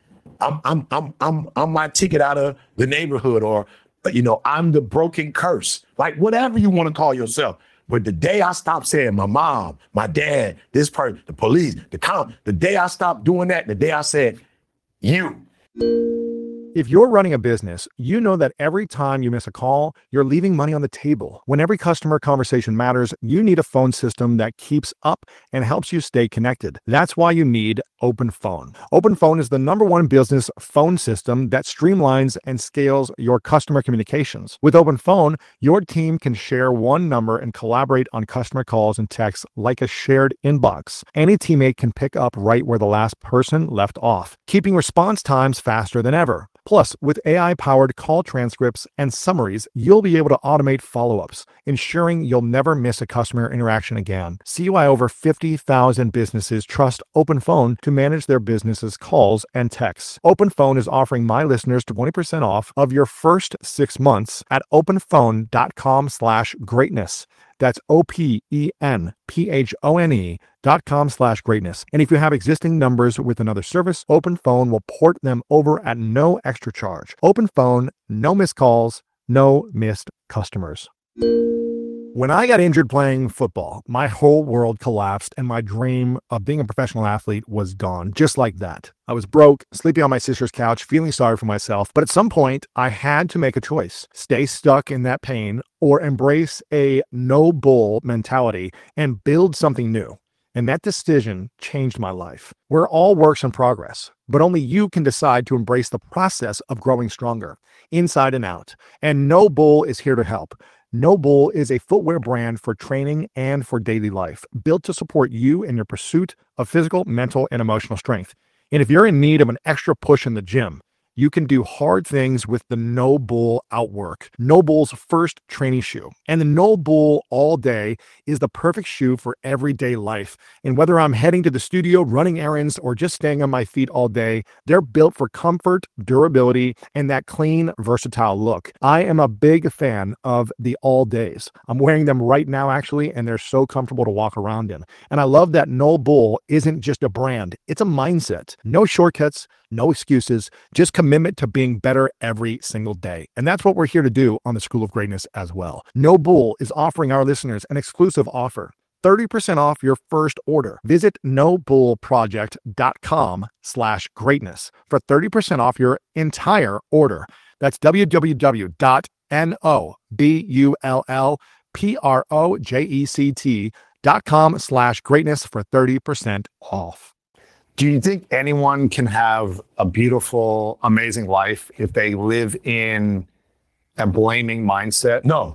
I'm my ticket out of the neighborhood, or, I'm the broken curse. Like, whatever you want to call yourself. But the day I stopped saying my mom, my dad, this person, the police, the day I stopped doing that, the day I said, you. If you're running a business, you know that every time you miss a call, you're leaving money on the table. When every customer conversation matters, you need a phone system that keeps up and helps you stay connected. That's why you need OpenPhone. OpenPhone is the #1 business phone system that streamlines and scales your customer communications. With OpenPhone, your team can share one number and collaborate on customer calls and texts like a shared inbox. Any teammate can pick up right where the last person left off, keeping response times faster than ever. Plus, with AI-powered call transcripts and summaries, you'll be able to automate follow-ups, ensuring you'll never miss a customer interaction again. See why over 50,000 businesses trust OpenPhone to manage their business's calls and texts. OpenPhone is offering my listeners 20% off of your first 6 months at openphone.com/greatness. That's OPENPHONE.com/greatness. And if you have existing numbers with another service, OpenPhone will port them over at no extra charge. OpenPhone, no missed calls, no missed customers. When I got injured playing football, my whole world collapsed and my dream of being a professional athlete was gone, just like that. I was broke, sleeping on my sister's couch, feeling sorry for myself. But at some point, I had to make a choice: stay stuck in that pain or embrace a no bull mentality and build something new. And that decision changed my life. We're all works in progress, but only you can decide to embrace the process of growing stronger, inside and out. And No Bull is here to help. No Bull is a footwear brand for training and for daily life, built to support you in your pursuit of physical, mental, and emotional strength. And if you're in need of an extra push in the gym, you can do hard things with the No Bull Outwork, No Bull's first training shoe. And the No Bull All Day is the perfect shoe for everyday life. And whether I'm heading to the studio, running errands, or just staying on my feet all day, they're built for comfort, durability, and that clean, versatile look. I am a big fan of the All Days. I'm wearing them right now, actually, and they're so comfortable to walk around in. And I love that No Bull isn't just a brand, it's a mindset. No shortcuts, no excuses, just commitment to being better every single day. And that's what we're here to do on the School of Greatness as well. No Bull is offering our listeners an exclusive offer: 30% off your first order. Visit nobullproject.com/greatness for 30% off your entire order. That's www.nobullproject.com/greatness for 30% off. Do you think anyone can have a beautiful, amazing life if they live in a blaming mindset? No.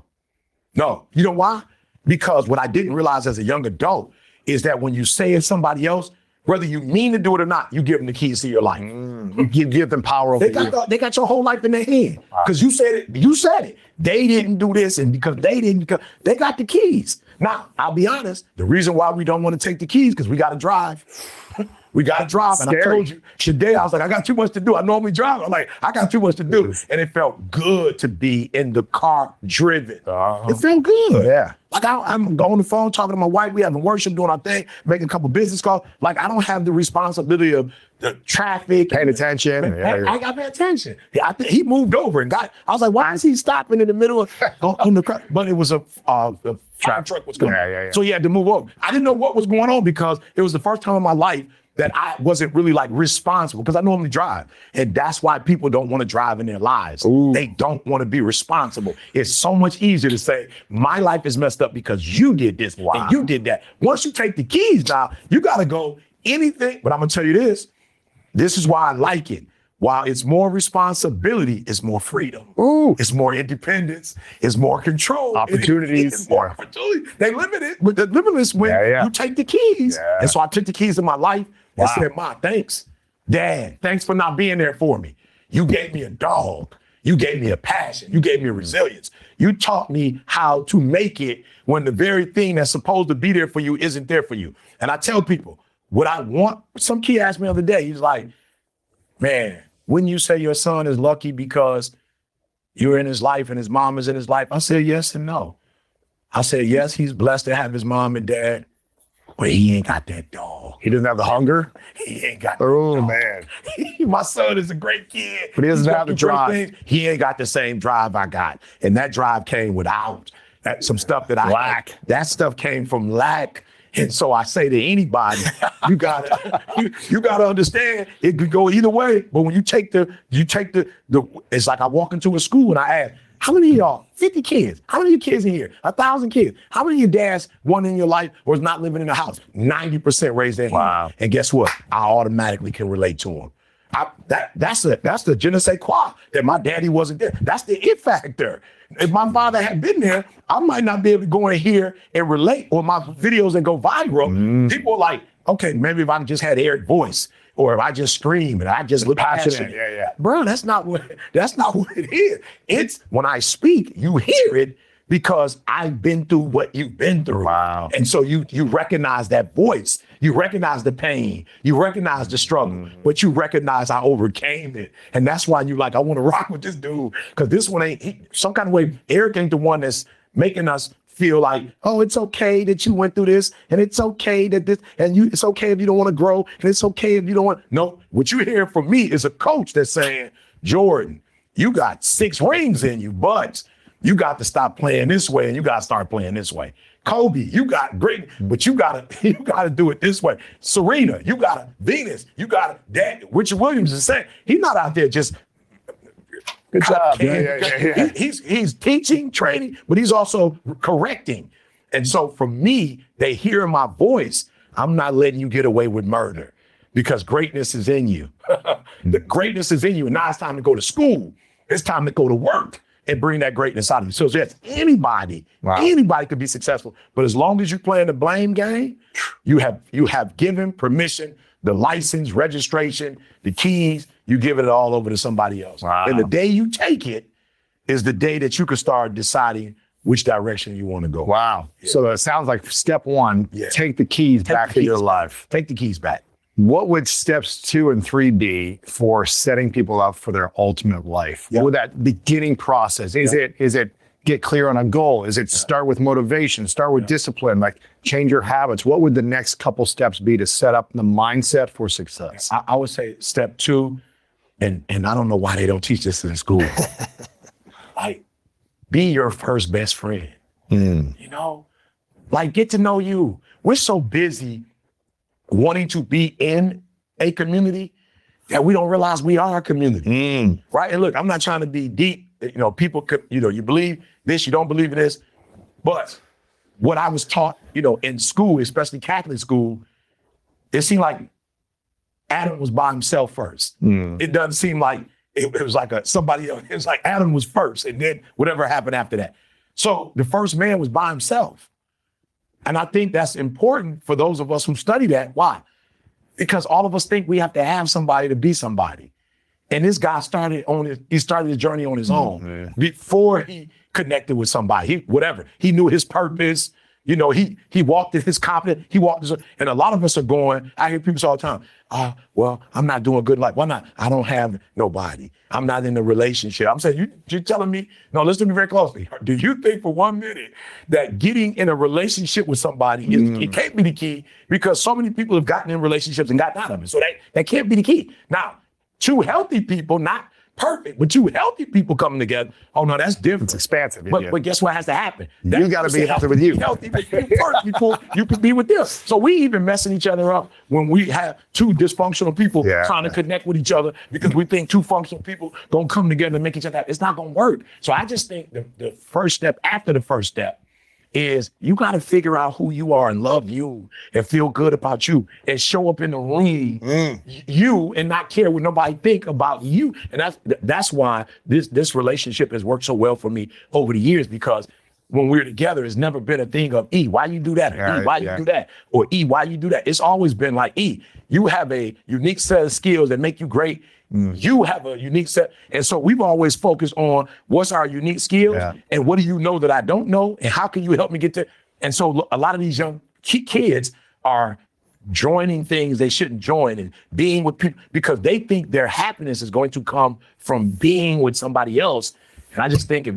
You know why? Because what I didn't realize as a young adult is that when you say it's somebody else, whether you mean to do it or not, you give them the keys to your life. You give them power over you. They got your whole life in their hand. Because you said it. You said it. They didn't do this, and because they didn't, because they got the keys. Now, I'll be honest. The reason why we don't want to take the keys because we got to drive. We got to drive. And I told you today, I was like, I got too much to do. I normally drive. I'm like, I got too much to do. And it felt good to be in the car driven. It felt good. Yeah. Like I'm on the phone talking to my wife. We having worship, doing our thing, making a couple business calls. Like I don't have the responsibility of the traffic. Paying attention. I got to pay attention. He moved over and I was like, why is he stopping in the middle of on the car? But it was a fire truck was coming. Yeah. So he had to move over. I didn't know what was going on because it was the first time in my life that I wasn't really like responsible because I normally drive. And that's why people don't want to drive in their lives. Ooh. They don't want to be responsible. It's so much easier to say, my life is messed up because you did this and you did that. Once you take the keys now, you got to go anything. But I'm going to tell you this. This is why I like it. While it's more responsibility, it's more freedom. Ooh. It's more independence. It's more control. Opportunities. It's more opportunity. They limit it, but the limitless when you take the keys. Yeah. And so I took the keys in my life and said, Ma, thanks. Dad, thanks for not being there for me. You gave me a dog. You gave me a passion. You gave me a resilience. You taught me how to make it when the very thing that's supposed to be there for you isn't there for you. And I tell people what I want. Some kid asked me the other day, he's like, man, wouldn't you say your son is lucky because you're in his life and his mom is in his life? I said yes and no. I said, yes, he's blessed to have his mom and dad, but he ain't got that dog. He doesn't have the hunger? He ain't got that Oh, dog. man. My son is a great kid. But he doesn't He's have the got great drive. things. He ain't got the same drive I got. And that drive came without some stuff that I Lack. That stuff came from lack. And so I say to anybody, you gotta understand it could go either way. But when you take the it's like I walk into a school and I ask, how many of y'all, 50 kids, how many of your kids in here? 1,000 kids. How many of your dads, one in your life, or is not living in the house? 90% raise their hand. Wow. And guess what? I automatically can relate to them. That's the je ne sais quoi, that my daddy wasn't there. That's the it factor. If my father had been there, I might not be able to go in here and relate, or my videos and go viral. People are like, okay, maybe if I just had Eric voice, or if I just scream and I just look passionate. Yeah. Bro, that's not what it is. It's when I speak, you hear it because I've been through what you've been through. Wow. And so you recognize that voice. You recognize the pain. You recognize the struggle, but you recognize I overcame it. And that's why you like, I want to rock with this dude because this one ain't some kind of way. Eric ain't the one that's making us feel like, oh, it's okay that you went through this, and it's okay that this, and it's okay if you don't want to grow, and it's okay if you don't want. No, what you hear from me is a coach that's saying, Jordan, you got 6 rings in you, but you got to stop playing this way, and you got to start playing this way. Kobe, you got great, but you gotta do it this way. Serena, you gotta Venus, you gotta that. Richard Williams is saying he's not out there just. Good job. Yeah. He's teaching, training, but he's also correcting. And so for me, they hear my voice. I'm not letting you get away with murder because greatness is in you. The greatness is in you. And now it's time to go to school. It's time to go to work and bring that greatness out of you. So yes, anybody could be successful. But as long as you're playing the blame game, you have given permission, the license, registration, the keys, you give it all over to somebody else. Wow. And the day you take it is the day that you can start deciding which direction you want to go. Wow. Yeah. So it sounds like step 1, take the keys back to your life. Take the keys back. What would steps 2 and 3 be for setting people up for their ultimate life? Yeah. What would that beginning process? Is it get clear on a goal? Is it start with motivation, start with discipline, like change your habits? What would the next couple steps be to set up the mindset for success? I would say step 2, and I don't know why they don't teach this in school. Like, be your first best friend. You know, like get to know you. We're so busy wanting to be in a community that we don't realize we are a community. Right? And look, I'm not trying to be deep. You know, people could, you believe this, you don't believe in this. But what I was taught, in school, especially Catholic school, it seemed like Adam was by himself first. It doesn't seem like it was like somebody else. It was like Adam was first, and then whatever happened after that. So the first man was by himself. And I think that's important for those of us who study that. Why? Because all of us think we have to have somebody to be somebody. And this guy started his journey on his own before he connected with somebody. He knew his purpose. You know, he walked in his confidence. And a lot of us are going, I hear people say all the time, well, I'm not doing good life. Why not? I don't have nobody. I'm not in a relationship. I'm saying, you're telling me, no, listen to me very closely. Do you think for 1 minute that getting in a relationship with somebody, it can't be the key? Because so many people have gotten in relationships and gotten out of it. So that can't be the key. Now, two healthy people, not perfect, but two healthy people coming together, oh no, that's different. It's expansive. But guess what has to happen? You got to be healthy with you. Healthy with you first before you can be with them. So we even messing each other up when we have two dysfunctional people trying to connect with each other because we think two functional people gonna come together and make each other happy. It's not gonna work. So I just think the first step after the first step is you got to figure out who you are and love you and feel good about you and show up in the ring, you, and not care what nobody think about you. And that's why this relationship has worked so well for me over the years, because when we're together, it's never been a thing of E, why you do that? Or E, why you do that? Or E, why you do that? It's always been like, E, you have a unique set of skills that make you great. You have a unique set. And so we've always focused on what's our unique skills and what do you know that I don't know? And how can you help me get there? And so a lot of these young kids are joining things they shouldn't join and being with people because they think their happiness is going to come from being with somebody else. And I just think if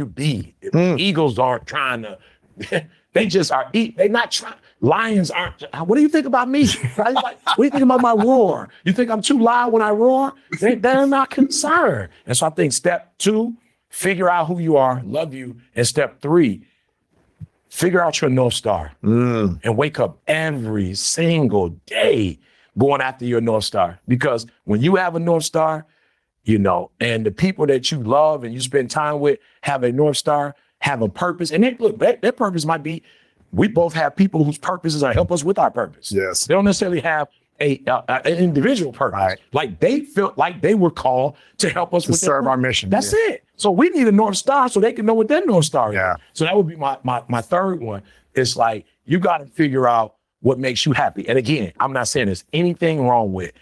eagles aren't trying to, they just are, they're not trying. Lions aren't, what do you think about me? Like, what do you think about my roar? You think I'm too loud when I roar? They're not concerned. And so I think step 2, figure out who you are, love you. And step 3, figure out your North Star and wake up every single day going after your North Star. Because when you have a North Star, you know, and the people that you love and you spend time with have a North Star, have a purpose. And their purpose might be, we both have people whose purposes are help us with our purpose. Yes. They don't necessarily have an individual purpose. Right. Like they felt like they were called to help us To with serve our mission. That's it. So we need a North Star so they can know what their North Star is. Yeah. So that would be my third one. It's like, you got to figure out what makes you happy. And again, I'm not saying there's anything wrong with,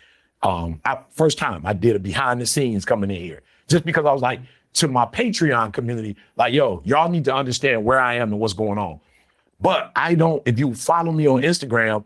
first time I did a behind the scenes coming in here, just because I was like, to my Patreon community, like, yo, y'all need to understand where I am and what's going on. But if you follow me on Instagram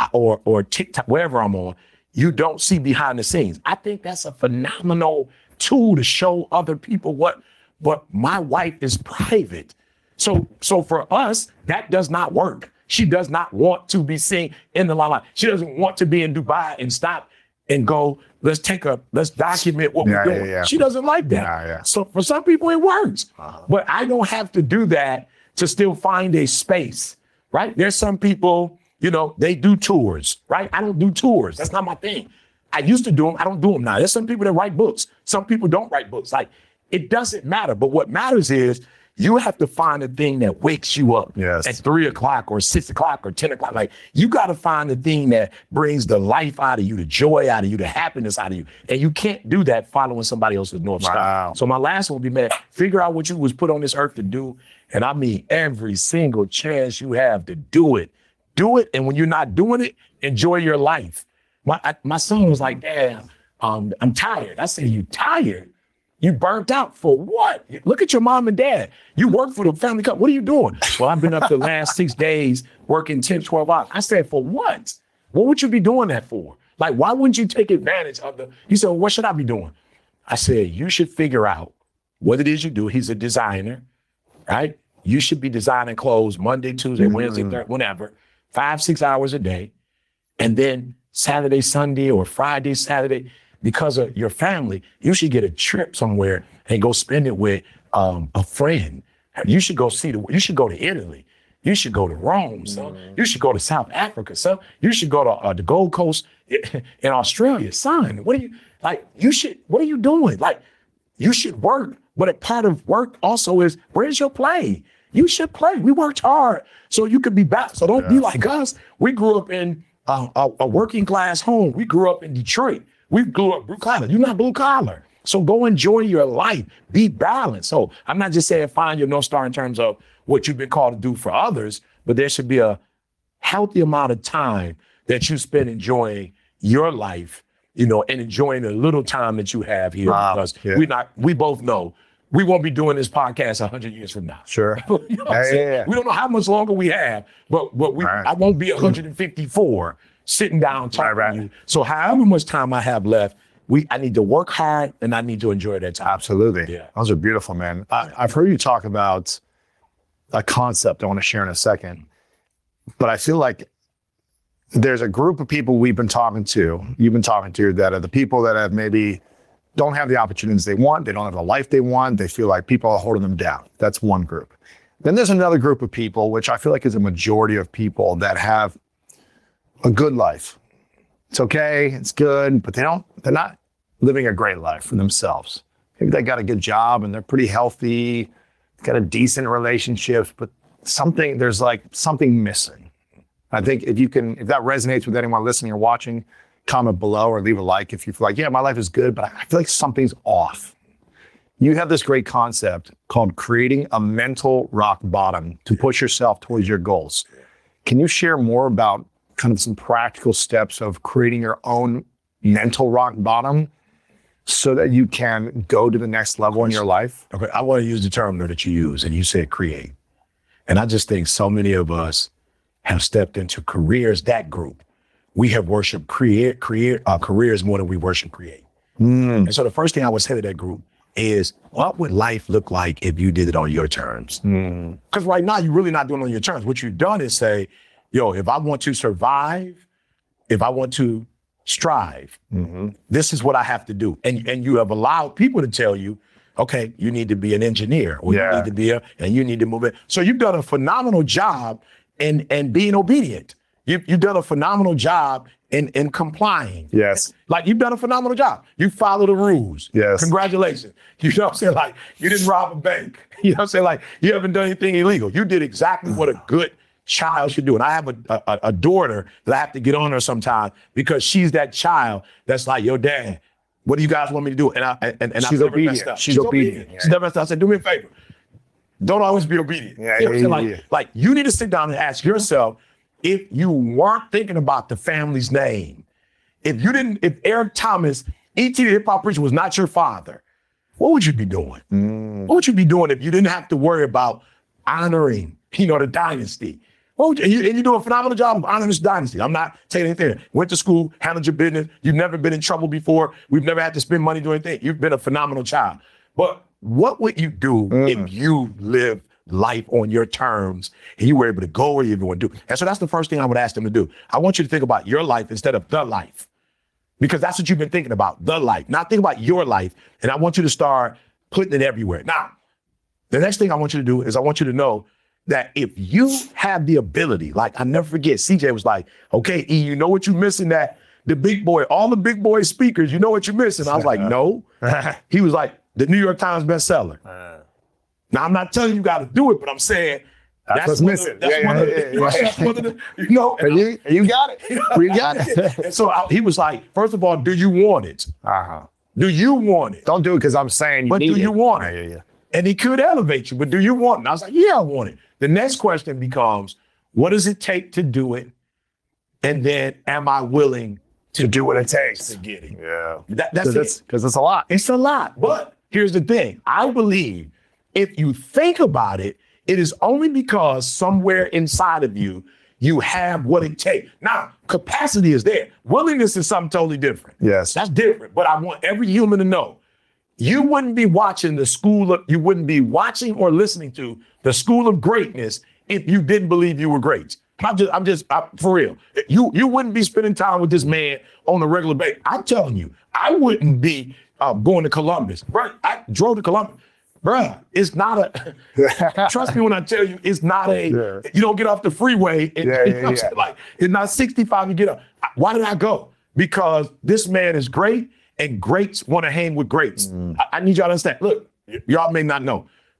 or TikTok, wherever I'm on, you don't see behind the scenes. I think that's a phenomenal tool to show other people but my wife is private. So for us, that does not work. She does not want to be seen in the limelight. She doesn't want to be in Dubai and stop and go, let's document what we're doing. Yeah. She doesn't like that. So for some people it works, but I don't have to do that to still find a space, right? There's some people, you know, they do tours, right? I don't do tours. That's not my thing. I used to do them. I don't do them now. There's some people that write books. Some people don't write books. Like, it doesn't matter. But what matters is you have to find a thing that wakes you up at 3 o'clock or 6 o'clock or 10 o'clock. Like, you got to find the thing that brings the life out of you, the joy out of you, the happiness out of you. And you can't do that following somebody else's North Star. So my last one would be, man, figure out what you was put on this earth to do. And I mean, every single chance you have to do it. Do it. And when you're not doing it, enjoy your life. My son was like, Dad, I'm tired. I said, you tired? You burnt out for what? Look at your mom and dad. You work for the family company. What are you doing? Well, I've been up the last 6 days working 10, 12 hours. I said, for what? What would you be doing that for? Like, why wouldn't you take advantage of he said, well, what should I be doing? I said, you should figure out what it is you do. He's a designer, right? You should be designing clothes Monday, Tuesday, Wednesday, Thursday, whenever, 5-6 hours a day. And then Saturday, Sunday, or Friday, Saturday, because of your family, you should get a trip somewhere and go spend it with a friend. You should go you should go to Italy. You should go to Rome, son. You should go to South Africa, son. You should go to the Gold Coast in Australia, son. What are you doing? Like, you should work, but a part of work also is, where's your play? You should play. We worked hard so you could be back. So don't be like us. We grew up in a working class home. We grew up in Detroit. We grew up blue collar. You're not blue collar. So go enjoy your life. Be balanced. So I'm not just saying find your North Star in terms of what you've been called to do for others, but there should be a healthy amount of time that you spend enjoying your life, and enjoying the little time that you have here. Because we both know we won't be doing this podcast 100 years from now. Sure. You know what I'm saying? We don't know how much longer we have, but I won't be 154 sitting down talking to you. So however much time I have left, I need to work hard and I need to enjoy that time. Absolutely. Yeah. Those are beautiful, man. I've heard you talk about a concept I want to share in a second, but I feel like there's a group of people you've been talking to, that are the people that have maybe don't have the opportunities they want. They don't have the life they want. They feel like people are holding them down. That's one group. Then there's another group of people, which I feel like is a majority of people that have a good life. It's okay, it's good, but they're not living a great life for themselves. Maybe they got a good job and they're pretty healthy, got a decent relationships, but there's like something missing. I think if that resonates with anyone listening or watching, comment below or leave a like if you feel like, yeah, my life is good, but I feel like something's off. You have this great concept called creating a mental rock bottom to push yourself towards your goals. Can you share more about kind of some practical steps of creating your own mental rock bottom so that you can go to the next level in your life? Okay, I want to use the term that you use, and you said create. And I just think so many of us have stepped into careers, that group. We have worshiped careers more than we worship create. And so the first thing I would say to that group is, what would life look like if you did it on your terms? Because right now, you're really not doing it on your terms. What you've done is say, if I want to survive, if I want to strive, this is what I have to do. And you have allowed people to tell you, okay, you need to be an engineer, or you need to be and you need to move it. So you've done a phenomenal job in being obedient. You've done a phenomenal job in complying. Yes. Like, you've done a phenomenal job. You follow the rules. Yes. Congratulations. You know what I'm saying? Like, you didn't rob a bank. You know what I'm saying? Like, you haven't done anything illegal. You did exactly what a good child should do. And I have a daughter that I have to get on her sometime because she's that child that's like, yo, Dad, what do you guys want me to do? And she's obedient. She's obedient. She's never messed up. I said, do me a favor. Don't always be obedient. Like, you need to sit down and ask yourself, if you weren't thinking about the family's name, if Eric Thomas, E.T. the Hip Hop Preacher was not your father, what would you be doing? What would you be doing if you didn't have to worry about honoring, the dynasty? And you do a phenomenal job of honoring this dynasty. I'm not taking anything. Went to school, handled your business. You've never been in trouble before. We've never had to spend money doing anything. You've been a phenomenal child. But what would you do if you lived life on your terms and you were able to go where you want to do? And so that's the first thing I would ask them to do. I want you to think about your life instead of the life, because that's what you've been thinking about, the life. Now think about your life, and I want you to start putting it everywhere. Now, the next thing I want you to do is I want you to know that if you have the ability, like I never forget, CJ was like, okay, E, you know what you're missing, that the big boy, all the big boy speakers, you know what you're missing? I was like, no. He was like, the New York Times bestseller. Now, I'm not telling you got to do it, but I'm saying that's what's missing. That's one of the, you got it. You got it. And so he was like, first of all, do you want it? Do you want it? Don't do it because I'm saying you but need do you want it? Yeah. And he could elevate you, but do you want it? And I was like, yeah, I want it. The next question becomes, what does it take to do it? And then, am I willing to do what it takes to get it? Yeah. That's it. Because it's a lot. It's a lot. But here's the thing. I believe if you think about it, it is only because somewhere inside of you, you have what it takes. Now, capacity is there. Willingness is something totally different. Yes. That's different. But I want every human to know, you wouldn't be watching you wouldn't be watching or listening to the School of Greatness if you didn't believe you were great. I'm just for real. You wouldn't be spending time with this man on a regular basis. I'm telling you, I wouldn't be going to Columbus. Right? I drove to Columbus. Bruh, it's not a, trust me when I tell you, it's not you don't get off the freeway. Like, it's not 65, you get up. Why did I go? Because this man is great and greats want to hang with greats. I need y'all to understand. Look, y'all may not know.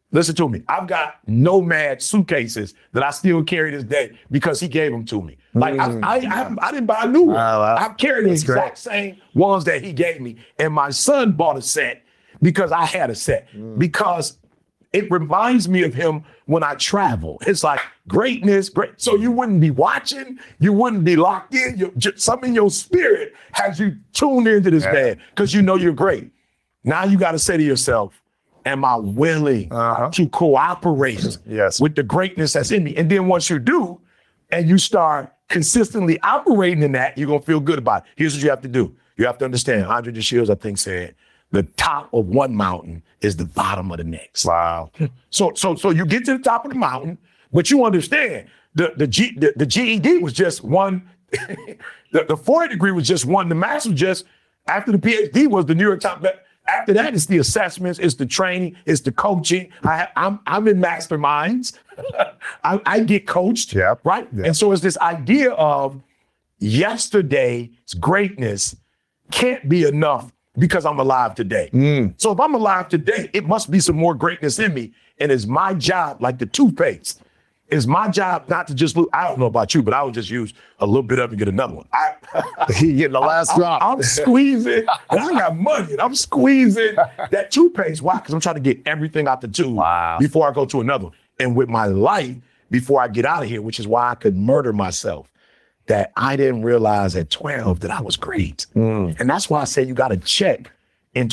Listen to me. I've got Nomad suitcases that I still carry this day because he gave them to me. Like I didn't buy a new one. wow. I've carried the That's great. exact same ones that he gave me. And my son bought a set because I had a set. Because it reminds me of him when I travel. It's like greatness, great. So you wouldn't be watching, you wouldn't be locked in. Something in your spirit has you tuned into this man because you know you're great. Now you got to say to yourself, am I willing to cooperate with the greatness that's in me? And then once you do, and you start consistently operating in that, you're going to feel good about it. Here's what you have to do. You have to understand, Andre de Shields, I think, said, the top of one mountain is the bottom of the next. Wow. So you get to the top of the mountain, but you understand the GED was just one, the 4th degree was just one, the master was just, after the PhD was the New York Times. After that, it's the assessments, it's the training, it's the coaching. I'm in masterminds. I get coached, right? Yep. And so it's this idea of yesterday's greatness can't be enough because I'm alive today. So if I'm alive today, it must be some more greatness in me. And it's my job, like the toothpaste, it's my job not to just look. I don't know about you, but I would just use a little bit of it and get another one. He getting the last drop. I'm squeezing, and I got money, and I'm squeezing that toothpaste. Why? Because I'm trying to get everything out the tube before I go to another one. And with my life, before I get out of here, which is why I could murder myself, that I didn't realize at 12 that I was great. And that's why I say you got to check in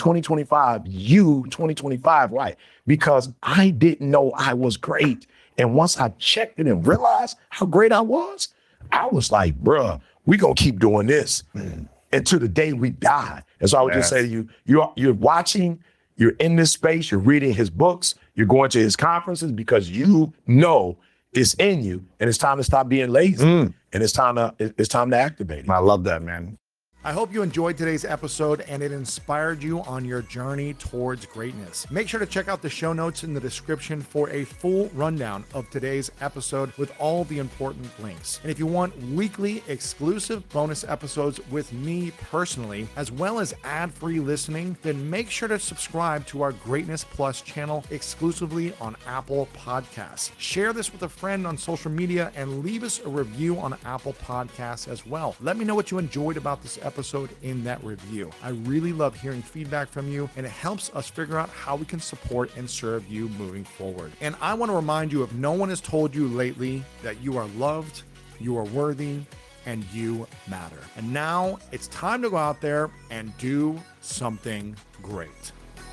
2025, right? Because I didn't know I was great. And once I checked it and realized how great I was like, bruh, we gonna keep doing this until the day we die. And so I would just say to you, you're watching, you're in this space, you're reading his books, you're going to his conferences because you know it's in you and it's time to stop being lazy. And it's time to activate it. I love that, man. I hope you enjoyed today's episode and it inspired you on your journey towards greatness. Make sure to check out the show notes in the description for a full rundown of today's episode with all the important links. And if you want weekly exclusive bonus episodes with me personally, as well as ad-free listening, then make sure to subscribe to our Greatness Plus channel exclusively on Apple Podcasts. Share this with a friend on social media and leave us a review on Apple Podcasts as well. Let me know what you enjoyed about this episode in that review. I really love hearing feedback from you, and it helps us figure out how we can support and serve you moving forward. And I want to remind you, if no one has told you lately, that you are loved, you are worthy, and you matter. And now it's time to go out there and do something great.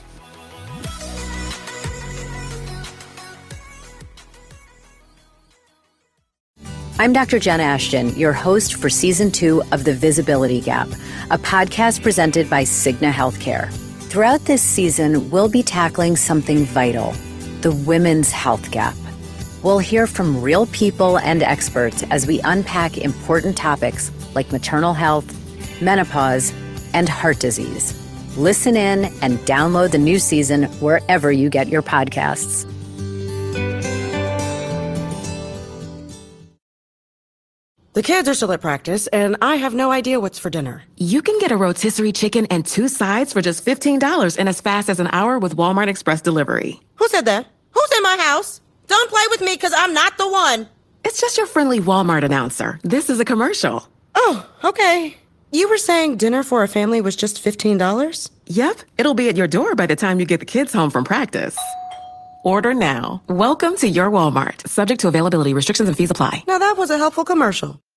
I'm Dr. Jen Ashton, your host for Season 2 of The Visibility Gap, a podcast presented by Cigna Healthcare. Throughout this season, we'll be tackling something vital, the women's health gap. We'll hear from real people and experts as we unpack important topics like maternal health, menopause, and heart disease. Listen in and download the new season wherever you get your podcasts. The kids are still at practice, and I have no idea what's for dinner. You can get a rotisserie chicken and 2 sides for just $15 in as fast as an hour with Walmart Express Delivery. Who said that? Who's in my house? Don't play with me, because I'm not the one. It's just your friendly Walmart announcer. This is a commercial. Oh, okay. You were saying dinner for a family was just $15? Yep, it'll be at your door by the time you get the kids home from practice. Order now. Welcome to your Walmart. Subject to availability, restrictions and fees apply. Now that was a helpful commercial.